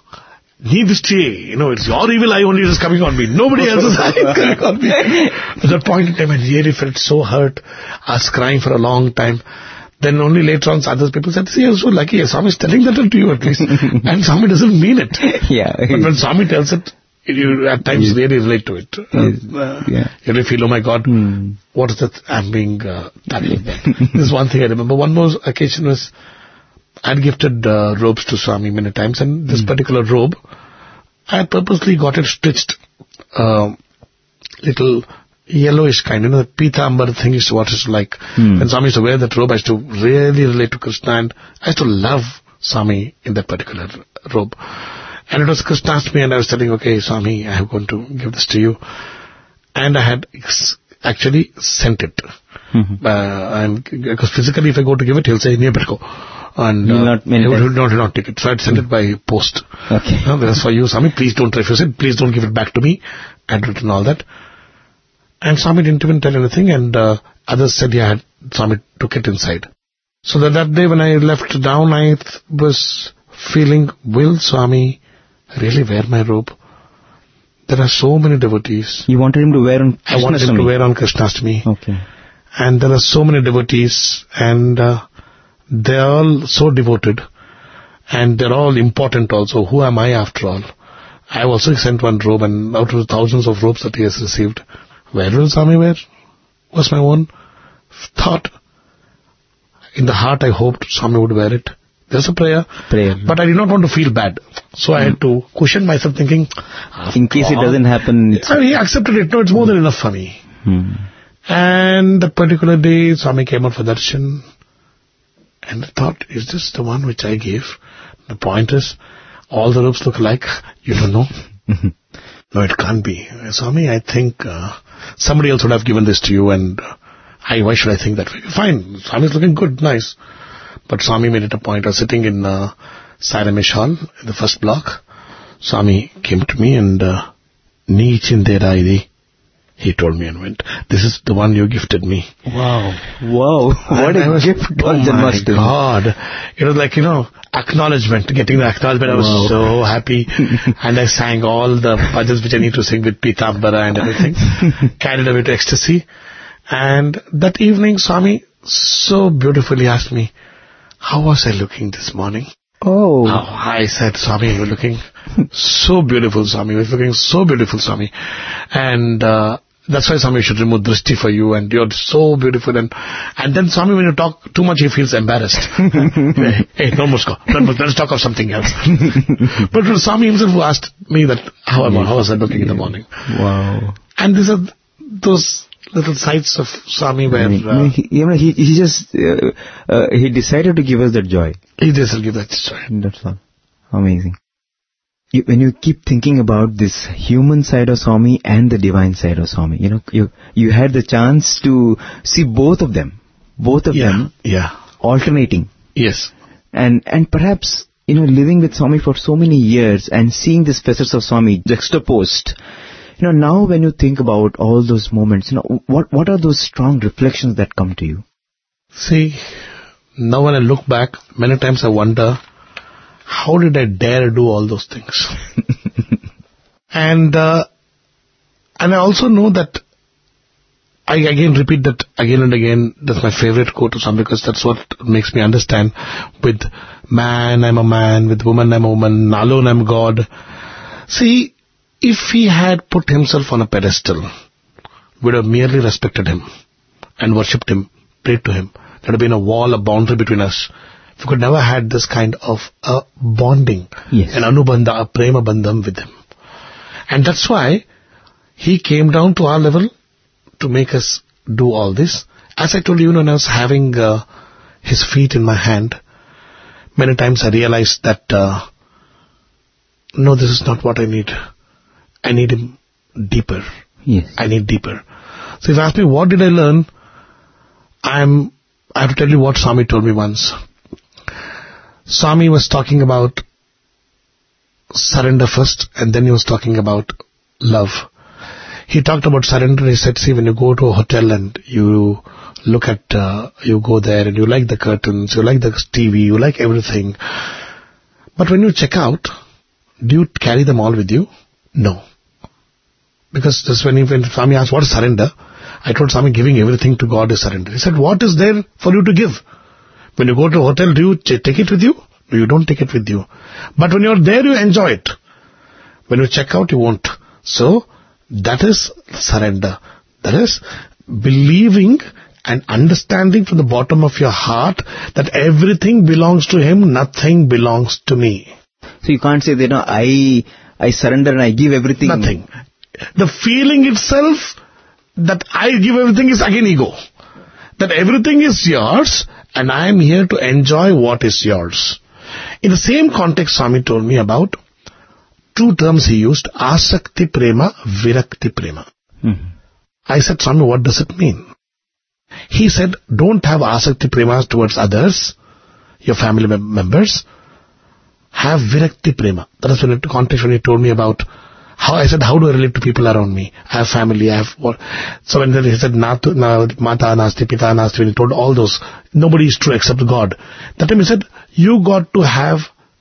you know, it's your evil eye only that is coming on me. Nobody else's eye is coming on me. At that point in time, I really felt so hurt. I was crying for a long time. Then only later on, other people said, see, you're so lucky. Swami is telling that to you at least. And Swami doesn't mean it. Yeah. But when Swami tells it, you at times yes. really relate to it. Yes. Uh, yeah. You really feel, oh my God, hmm. what is that? I'm being uh, tackled. This is one thing I remember. One more occasion was, I had gifted uh, robes to Swami many times, and this hmm. particular robe, I had purposely got it stitched, uh, little yellowish kind, you know, the Pitambar thing is what it's like. Hmm. When Swami used to wear that robe, I used to really relate to Krishna, and I used to love Swami in that particular robe. And it was Krishnastami, and I was telling, okay, Swami, I am going to give this to you. And I had ex- actually sent it. Mm-hmm. Uh, and because physically, if I go to give it, he'll say, near Berko. And uh, not, he would not, not take it. So I'd send it by post. Okay. Uh, that's for you, Swami. Please don't refuse it. Please don't give it back to me. I'd written all that. And Swami didn't even tell anything, and uh, others said, yeah, Swami took it inside. So that, that day when I left down, I th- was feeling, will Swami really wear my robe? There are so many devotees. You wanted him to wear on Krishnastami? I wanted him to wear on Krishnastami. Okay. And there are so many devotees, and uh, they are all so devoted, and they're all important also. Who am I after all? I also sent one robe, and out of the thousands of robes that he has received, where will Swami wear? Was my own thought. In the heart I hoped Swami would wear it. just a prayer. Prayer. But I did not want to feel bad. So I had to cushion myself thinking, In case it doesn't happen. It's I mean, he accepted it. No, it's more than enough for me. Hmm. And that particular day, Swami came out for darshan. And I thought, is this the one which I gave? The point is, all the ropes look alike. You don't know. No, it can't be. Swami, I think uh, somebody else would have given this to you, and uh, I, why should I think that way? Fine, Swami's looking good, nice. But Swami made it a point. I was sitting in uh, Sai Ramesh Hall, in the first block. Swami came to me and, uh, Nee Chindera Idi. He told me and went, this is the one you gifted me. Wow. Wow. What And I a was, gift. Oh my Janmashtami. God. It was like, you know, acknowledgement, getting the acknowledgement. I was Wow. so happy. And I sang all the bhajans which I need to sing with Pitambara and everything. Carried away to ecstasy. And that evening, Swami so beautifully asked me, how was I looking this morning? Oh. Oh, I said, Swami, you're looking so beautiful, Swami. You're looking so beautiful, Swami. And uh, that's why, Swami, you should remove drishti for you. And you're so beautiful. And and then, Swami, when you talk too much, he feels embarrassed. hey, hey, no more, no more, let's talk of something else. But it was Swami himself who asked me that, how, am I, how was I looking in the morning? Wow. And these are those little sights of Swami where I mean, I uh, mean, he, you know, he, he just, uh, uh, he decided to give us that joy. he just will give that joy. That's all. Amazing. You, when you keep thinking about this human side of Swami and the divine side of Swami, you know, you, you had the chance to see both of them, both of Yeah, them yeah, alternating. yes. And, and perhaps, you know, living with Swami for so many years and seeing these facets of Swami juxtaposed. You know, now when you think about all those moments, you know, what, what are those strong reflections that come to you? See, now when I look back, many times I wonder, how did I dare do all those things? and uh, and I also know that, I again repeat that again and again, that's my favorite quote of some, because that's what makes me understand. With man, I'm a man. With woman, I'm a woman. Alone, I'm God. See, if he had put himself on a pedestal, we would have merely respected him and worshipped him, prayed to him. There would have been a wall, a boundary between us. We could never had this kind of a bonding, Yes. an anubandha, a prema bandham with him. And that's why he came down to our level to make us do all this. As I told you, when I was having uh, his feet in my hand, many times I realized that, uh, no, this is not what I need. I need him deeper. Yes. I need deeper. So if you ask me, what did I learn? I'm, I have to tell you what Swami told me once. Swami was talking about surrender first, and then he was talking about love. He talked about surrender. He said, see, when you go to a hotel and you look at, uh, you go there and you like the curtains, you like the T V, you like everything. But when you check out, do you carry them all with you? No. Because this when, he, when Swami asked, what is surrender? I told Swami, giving everything to God is surrender. He said, what is there for you to give? When you go to a hotel, do you ch- take it with you? No, you don't take it with you. But when you're there, you enjoy it. When you check out, you won't. So, that is surrender. That is believing and understanding from the bottom of your heart that everything belongs to Him, nothing belongs to me. So you can't say that, no, I, I surrender and I give everything. Nothing. The feeling itself that I give everything is again ego. That everything is yours and I am here to enjoy what is yours. In the same context, Swami told me about two terms he used, asakti prema, virakti prema. Mm-hmm. I said, Swami, what does it mean? He said, don't have asakti prema towards others, your family mem- members. Have virakti prema. That is when in the context when he told me about how, I said, how do I relate to people around me? I have family, I have what? So when he said, Natu, na, mata nasti, pita nasti, when he told all those, nobody is true except God. That time he said, you got to have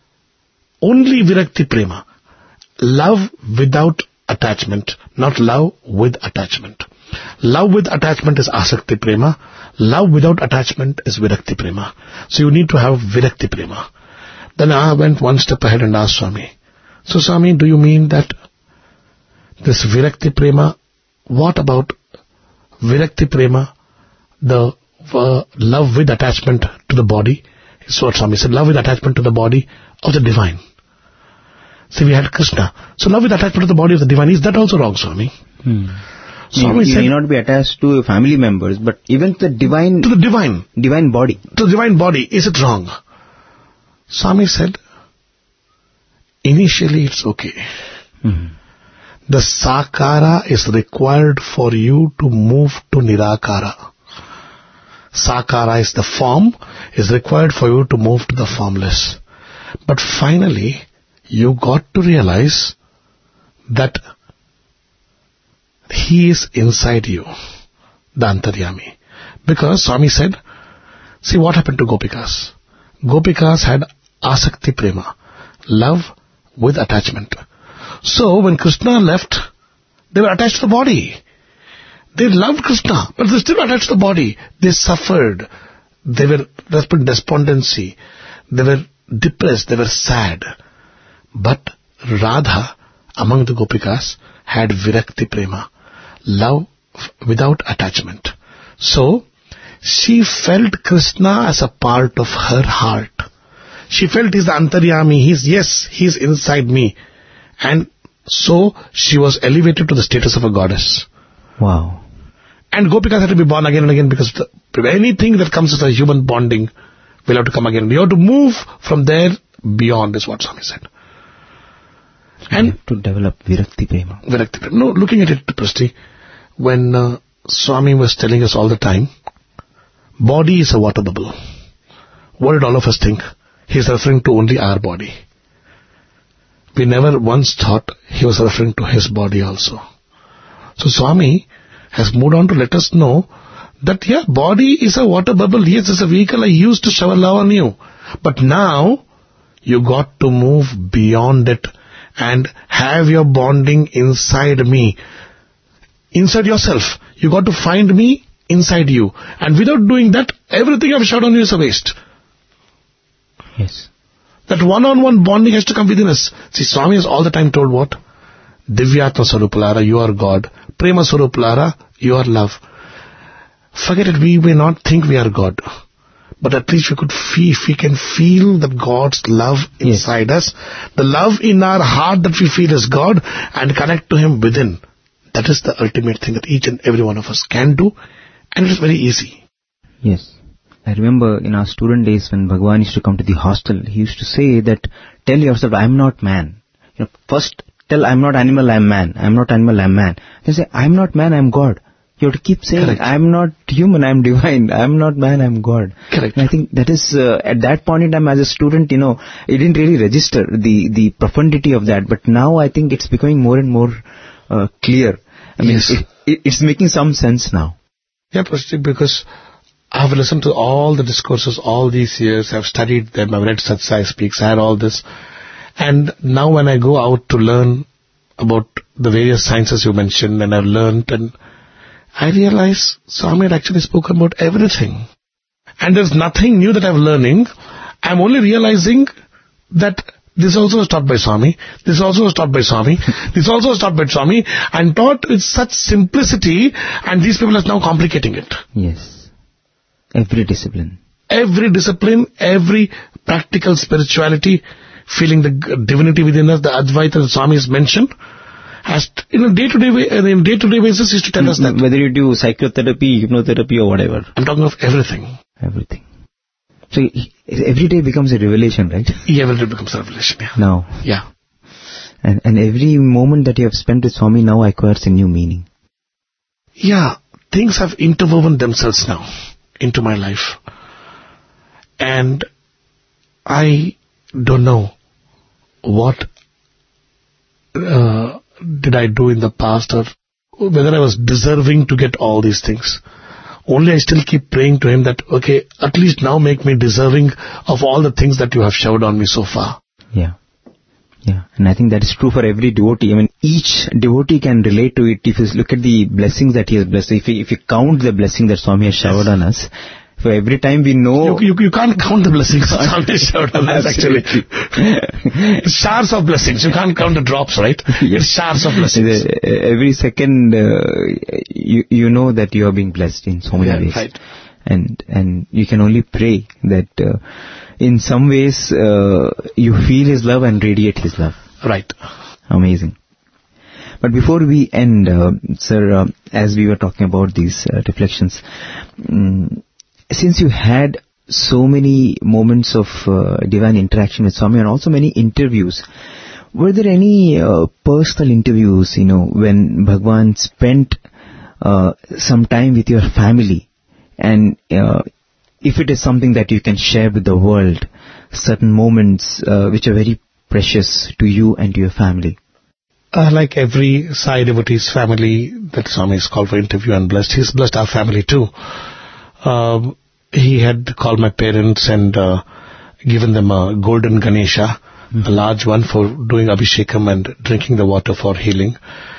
only virakti prema. Love without attachment, not love with attachment. Love with attachment is asakti prema. Love without attachment is virakti prema. So you need to have virakti prema. Then I went one step ahead and asked Swami, so Swami, do you mean that this virakti prema, what about virakti prema, the uh, love with attachment to the body? It's what Swami said, love with attachment to the body of the divine. See, we had Krishna. So love with attachment to the body of the divine. Is that also wrong, Swami? Hmm. Swami you said, may not be attached to family members, but even to the divine, to the divine, divine body. to the divine body, is it wrong? Swami said, initially it's okay. Hmm. The sakara is required for you to move to nirakara. Sakara is the form, is required for you to move to the formless. But finally, you got to realize that He is inside you, the Antaryami. Because Swami said, see what happened to Gopikas. Gopikas had asakti prema, love with attachment. So when Krishna left, they were attached to the body. They loved Krishna, but they still attached to the body. They suffered. They were in despondency. They were depressed. They were sad. But Radha, among the Gopikas, had virakti prema, love without attachment. So, she felt Krishna as a part of her heart. She felt he's the Antaryami. He's, yes, he's inside me. And so, she was elevated to the status of a goddess. Wow. And Gopikas had to be born again and again, because the, anything that comes as a human bonding will have to come again. You have to move from there beyond, is what Swami said. So and you have to develop virakti prema. Virakti prema. No, looking at it, Prasti, when uh, Swami was telling us all the time, body is a water bubble. What did all of us think? He's referring to only our body. We never once thought he was referring to his body also. So Swami has moved on to let us know that, yeah, body is a water bubble. Yes, it's a vehicle I used to shower love on you. But now, you got to move beyond it and have your bonding inside me. Inside yourself. You got to find me inside you. And without doing that, everything I've showered on you is a waste. Yes. That one-on-one bonding has to come within us. See, Swami has all the time told what? Divyatma Sarupalara, you are God. Prema Sarupalara, you are love. Forget it, we may not think we are God. But at least we could feel, we can feel that God's love inside yes. us. The love in our heart that we feel is God, and connect to Him within. That is the ultimate thing that each and every one of us can do. And it is very easy. Yes. I remember in our student days when Bhagavan used to come to the hostel, he used to say that, tell yourself, I am not man. You know, first tell, I am not animal, I am man. I am not animal, I am man. Then say, I am not man, I am God. You have to keep saying, Correct. I am not human, I am divine. I am not man, I am God. Correct. And I think that is, uh, at that point in time as a student, you know, it didn't really register the, the profundity of that. But now I think it's becoming more and more uh, clear. I mean, yes. it, it, it's making some sense now. Yeah, because I have listened to all the discourses all these years. I've studied them. I've read Sat Sai Speaks. I had all this. And now when I go out to learn about the various sciences you mentioned, and I've learned, and I realize Swami had actually spoken about everything. And there's nothing new that I'm learning. I'm only realizing that this also was taught by Swami. This also was taught by Swami. This also was taught by Swami. And taught with such simplicity, and these people are now complicating it. Yes. Every discipline. Every discipline, every practical spirituality, feeling the divinity within us, the Advaita that Swami has mentioned, has, in a day-to-day way, in day-to-day basis, is to tell us that. Whether you do psychotherapy, hypnotherapy or whatever. I'm talking of everything. Everything. So every day becomes a revelation, right? Yeah, every day becomes a revelation, yeah. Now. Yeah. And, and every moment that you have spent with Swami now acquires a new meaning. Yeah, things have interwoven themselves now into my life. And I don't know what uh, did I do in the past, or whether I was deserving to get all these things. Only I still keep praying to Him that, okay, at least now make me deserving of all the things that you have showered on me so far. Yeah. Yeah. And I think that is true for every devotee. I mean, each devotee can relate to it. If you look at the blessings that he has blessed, if you, if you count the blessing that Swami has showered on us, so every time we know... You, you, you can't count the blessings that Swami has showered on us, actually. Showers of blessings. You can't count the drops, right? Yes. Showers of blessings. Every second, uh, you, you know that you are being blessed in so many yeah, ways. Right. And, and you can only pray that uh, in some ways, uh, you feel His love and radiate His love. Right. Amazing. But before we end, uh, sir, uh, as we were talking about these uh, reflections, um, since you had so many moments of uh, divine interaction with Swami and also many interviews, were there any uh, personal interviews, you know, when Bhagwan spent uh, some time with your family, and uh, if it is something that you can share with the world, certain moments uh, which are very precious to you and to your family? Uh, like every Sai devotee's family that Swami is called for interview and blessed, he's blessed our family too. Um, he had called my parents and uh, given them a golden Ganesha, mm-hmm. a large one for doing Abhishekam and drinking the water for healing.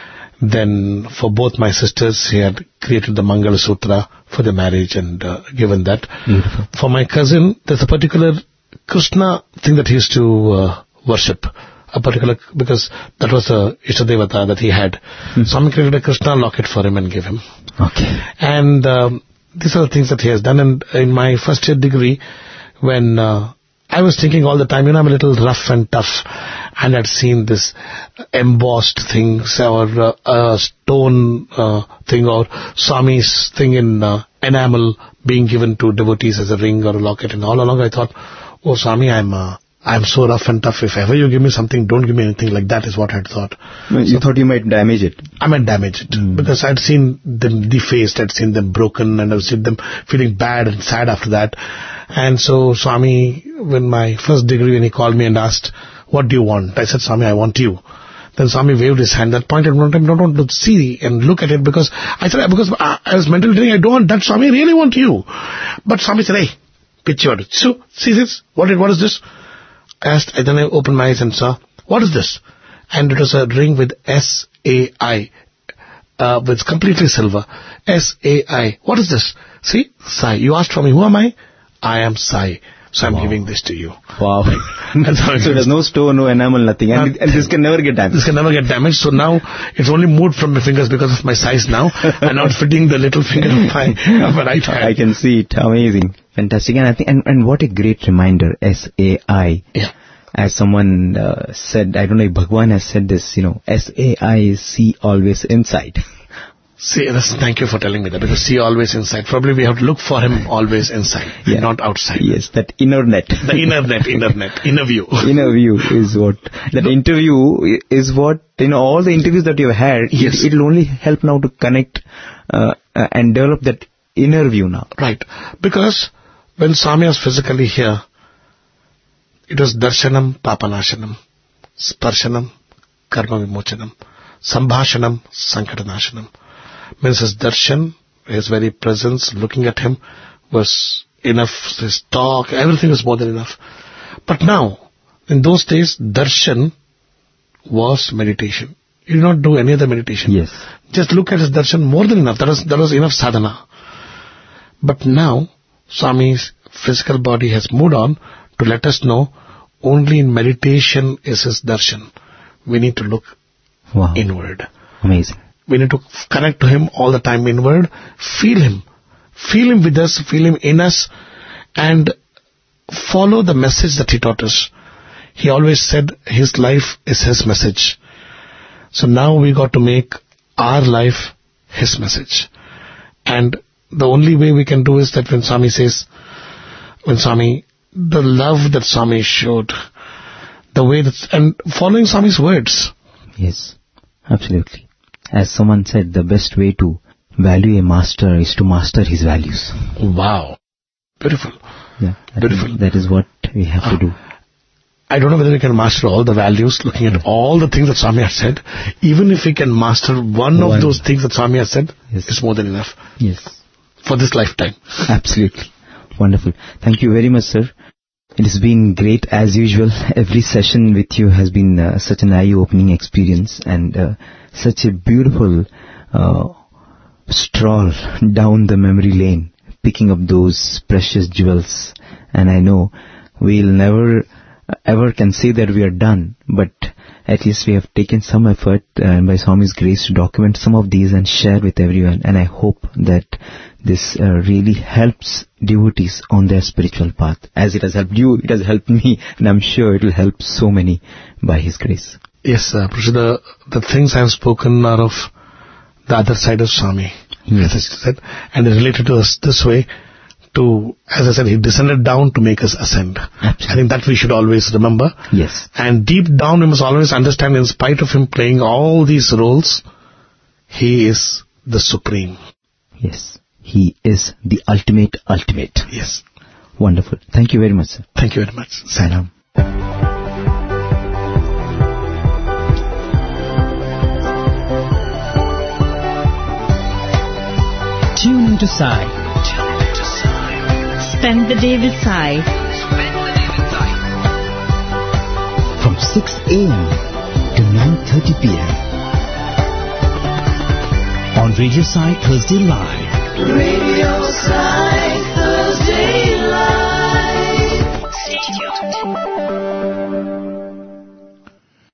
Then for both my sisters, he had created the Mangala Sutra for the marriage and uh, given that. Beautiful. For my cousin, there's a particular Krishna thing that he used to uh, worship. A particular, because that was a Ishtadevata that he had. Mm-hmm. Swami created a Krishna locket for him and gave him. Okay. And um, these are the things that he has done. And in my first year degree, when uh, I was thinking all the time, you know, I'm a little rough and tough, and I'd seen this embossed things or uh, a stone uh, thing or Swami's thing in uh, enamel being given to devotees as a ring or a locket. And all along I thought, oh Swami, I'm uh, I'm so rough and tough. If ever you give me something, don't give me anything like that, is what I had thought. You so, thought you might damage it? I might damage it. Mm. Because I'd seen them defaced, I'd seen them broken, and I'd seen them feeling bad and sad after that. And so Swami, when my first degree, when he called me and asked, what do you want? I said, Swami, I want you. Then Swami waved his hand. That point at one time, I don't want to see and look at it, because I said, because I, I was mentally thinking, I don't want that, Swami, I really want you. But Swami said, hey, picture it. So, see this? What, what is this? I asked, and then I opened my eyes and saw, what is this? And it was a ring with S A I, uh, with completely silver. S A I. What is this? See? Sai. You asked for me, who am I? I am Sai. So I'm wow. giving this to you. Wow. So there's no stone, no enamel, nothing. And, and this can never get damaged. This can never get damaged. So now it's only moved from my fingers because of my size now. And not fitting the little finger of my, of my right hand. I can see it. Amazing. Fantastic. And I think, and, and what a great reminder, S A I. Yeah. As someone uh, said, I don't know if Bhagwan has said this, you know, S A I is see always inside. See, thank you for telling me that, because see always inside. Probably we have to look for him always inside, yeah. not outside. Yes, that inner net. The inner net, inner net, inner view. Inner view is what, that interview is what, you know, all the interviews that you've had, yes. it will only help now to connect uh, uh, and develop that inner view now. Right, because when Swami was physically here, it was darshanam papanashanam, sparshanam karma vimochanam, sambhashanam sankatanashanam. Means his darshan, his very presence, looking at him was enough. His talk, everything was more than enough. But now, in those days, darshan was meditation. You did not do any other meditation. Yes. Just look at his darshan, more than enough. That was, that was enough sadhana. But now, Swami's physical body has moved on to let us know only in meditation is his darshan. We need to look wow. inward. Amazing. We need to connect to him all the time inward, feel him, feel him with us, feel him in us, and follow the message that he taught us. He always said his life is his message. So now we got to make our life his message. And the only way we can do is that when Swami says, when Swami, the love that Swami showed, the way that, and following Swami's words. Yes, absolutely. As someone said, the best way to value a master is to master his values. Wow. Beautiful. Yeah. Beautiful. That is what we have uh, to do. I don't know whether we can master all the values, looking at all the things that Swami has said. Even if we can master one, one. of those things that Swami has said, yes. it's more than enough. Yes. For this lifetime. Absolutely. Wonderful. Thank you very much, sir. It has been great as usual. Every session with you has been uh, such an eye-opening experience, and uh, such a beautiful uh, stroll down the memory lane, picking up those precious jewels. And I know we'll never ever can say that we are done, but at least we have taken some effort uh, by Swami's grace to document some of these and share with everyone. And I hope that This uh, really helps devotees on their spiritual path. As it has helped you, it has helped me, and I'm sure it will help so many by His grace. Yes, uh, Prabhuji, the, the things I have spoken are of the other side of Swami, Yes. as I said, and they're related to us this way. To, as I said, He descended down to make us ascend. Absolutely. I think that we should always remember. Yes. And deep down we must always understand, in spite of Him playing all these roles, He is the Supreme. Yes. He is the ultimate ultimate. Yes. Wonderful. Thank you very much, sir. Thank you very much. Salam. Tune into Sai. Spend the day with Sai. From six a.m. to nine thirty p.m. on Radio Sai Thursday Live. Radio Sai.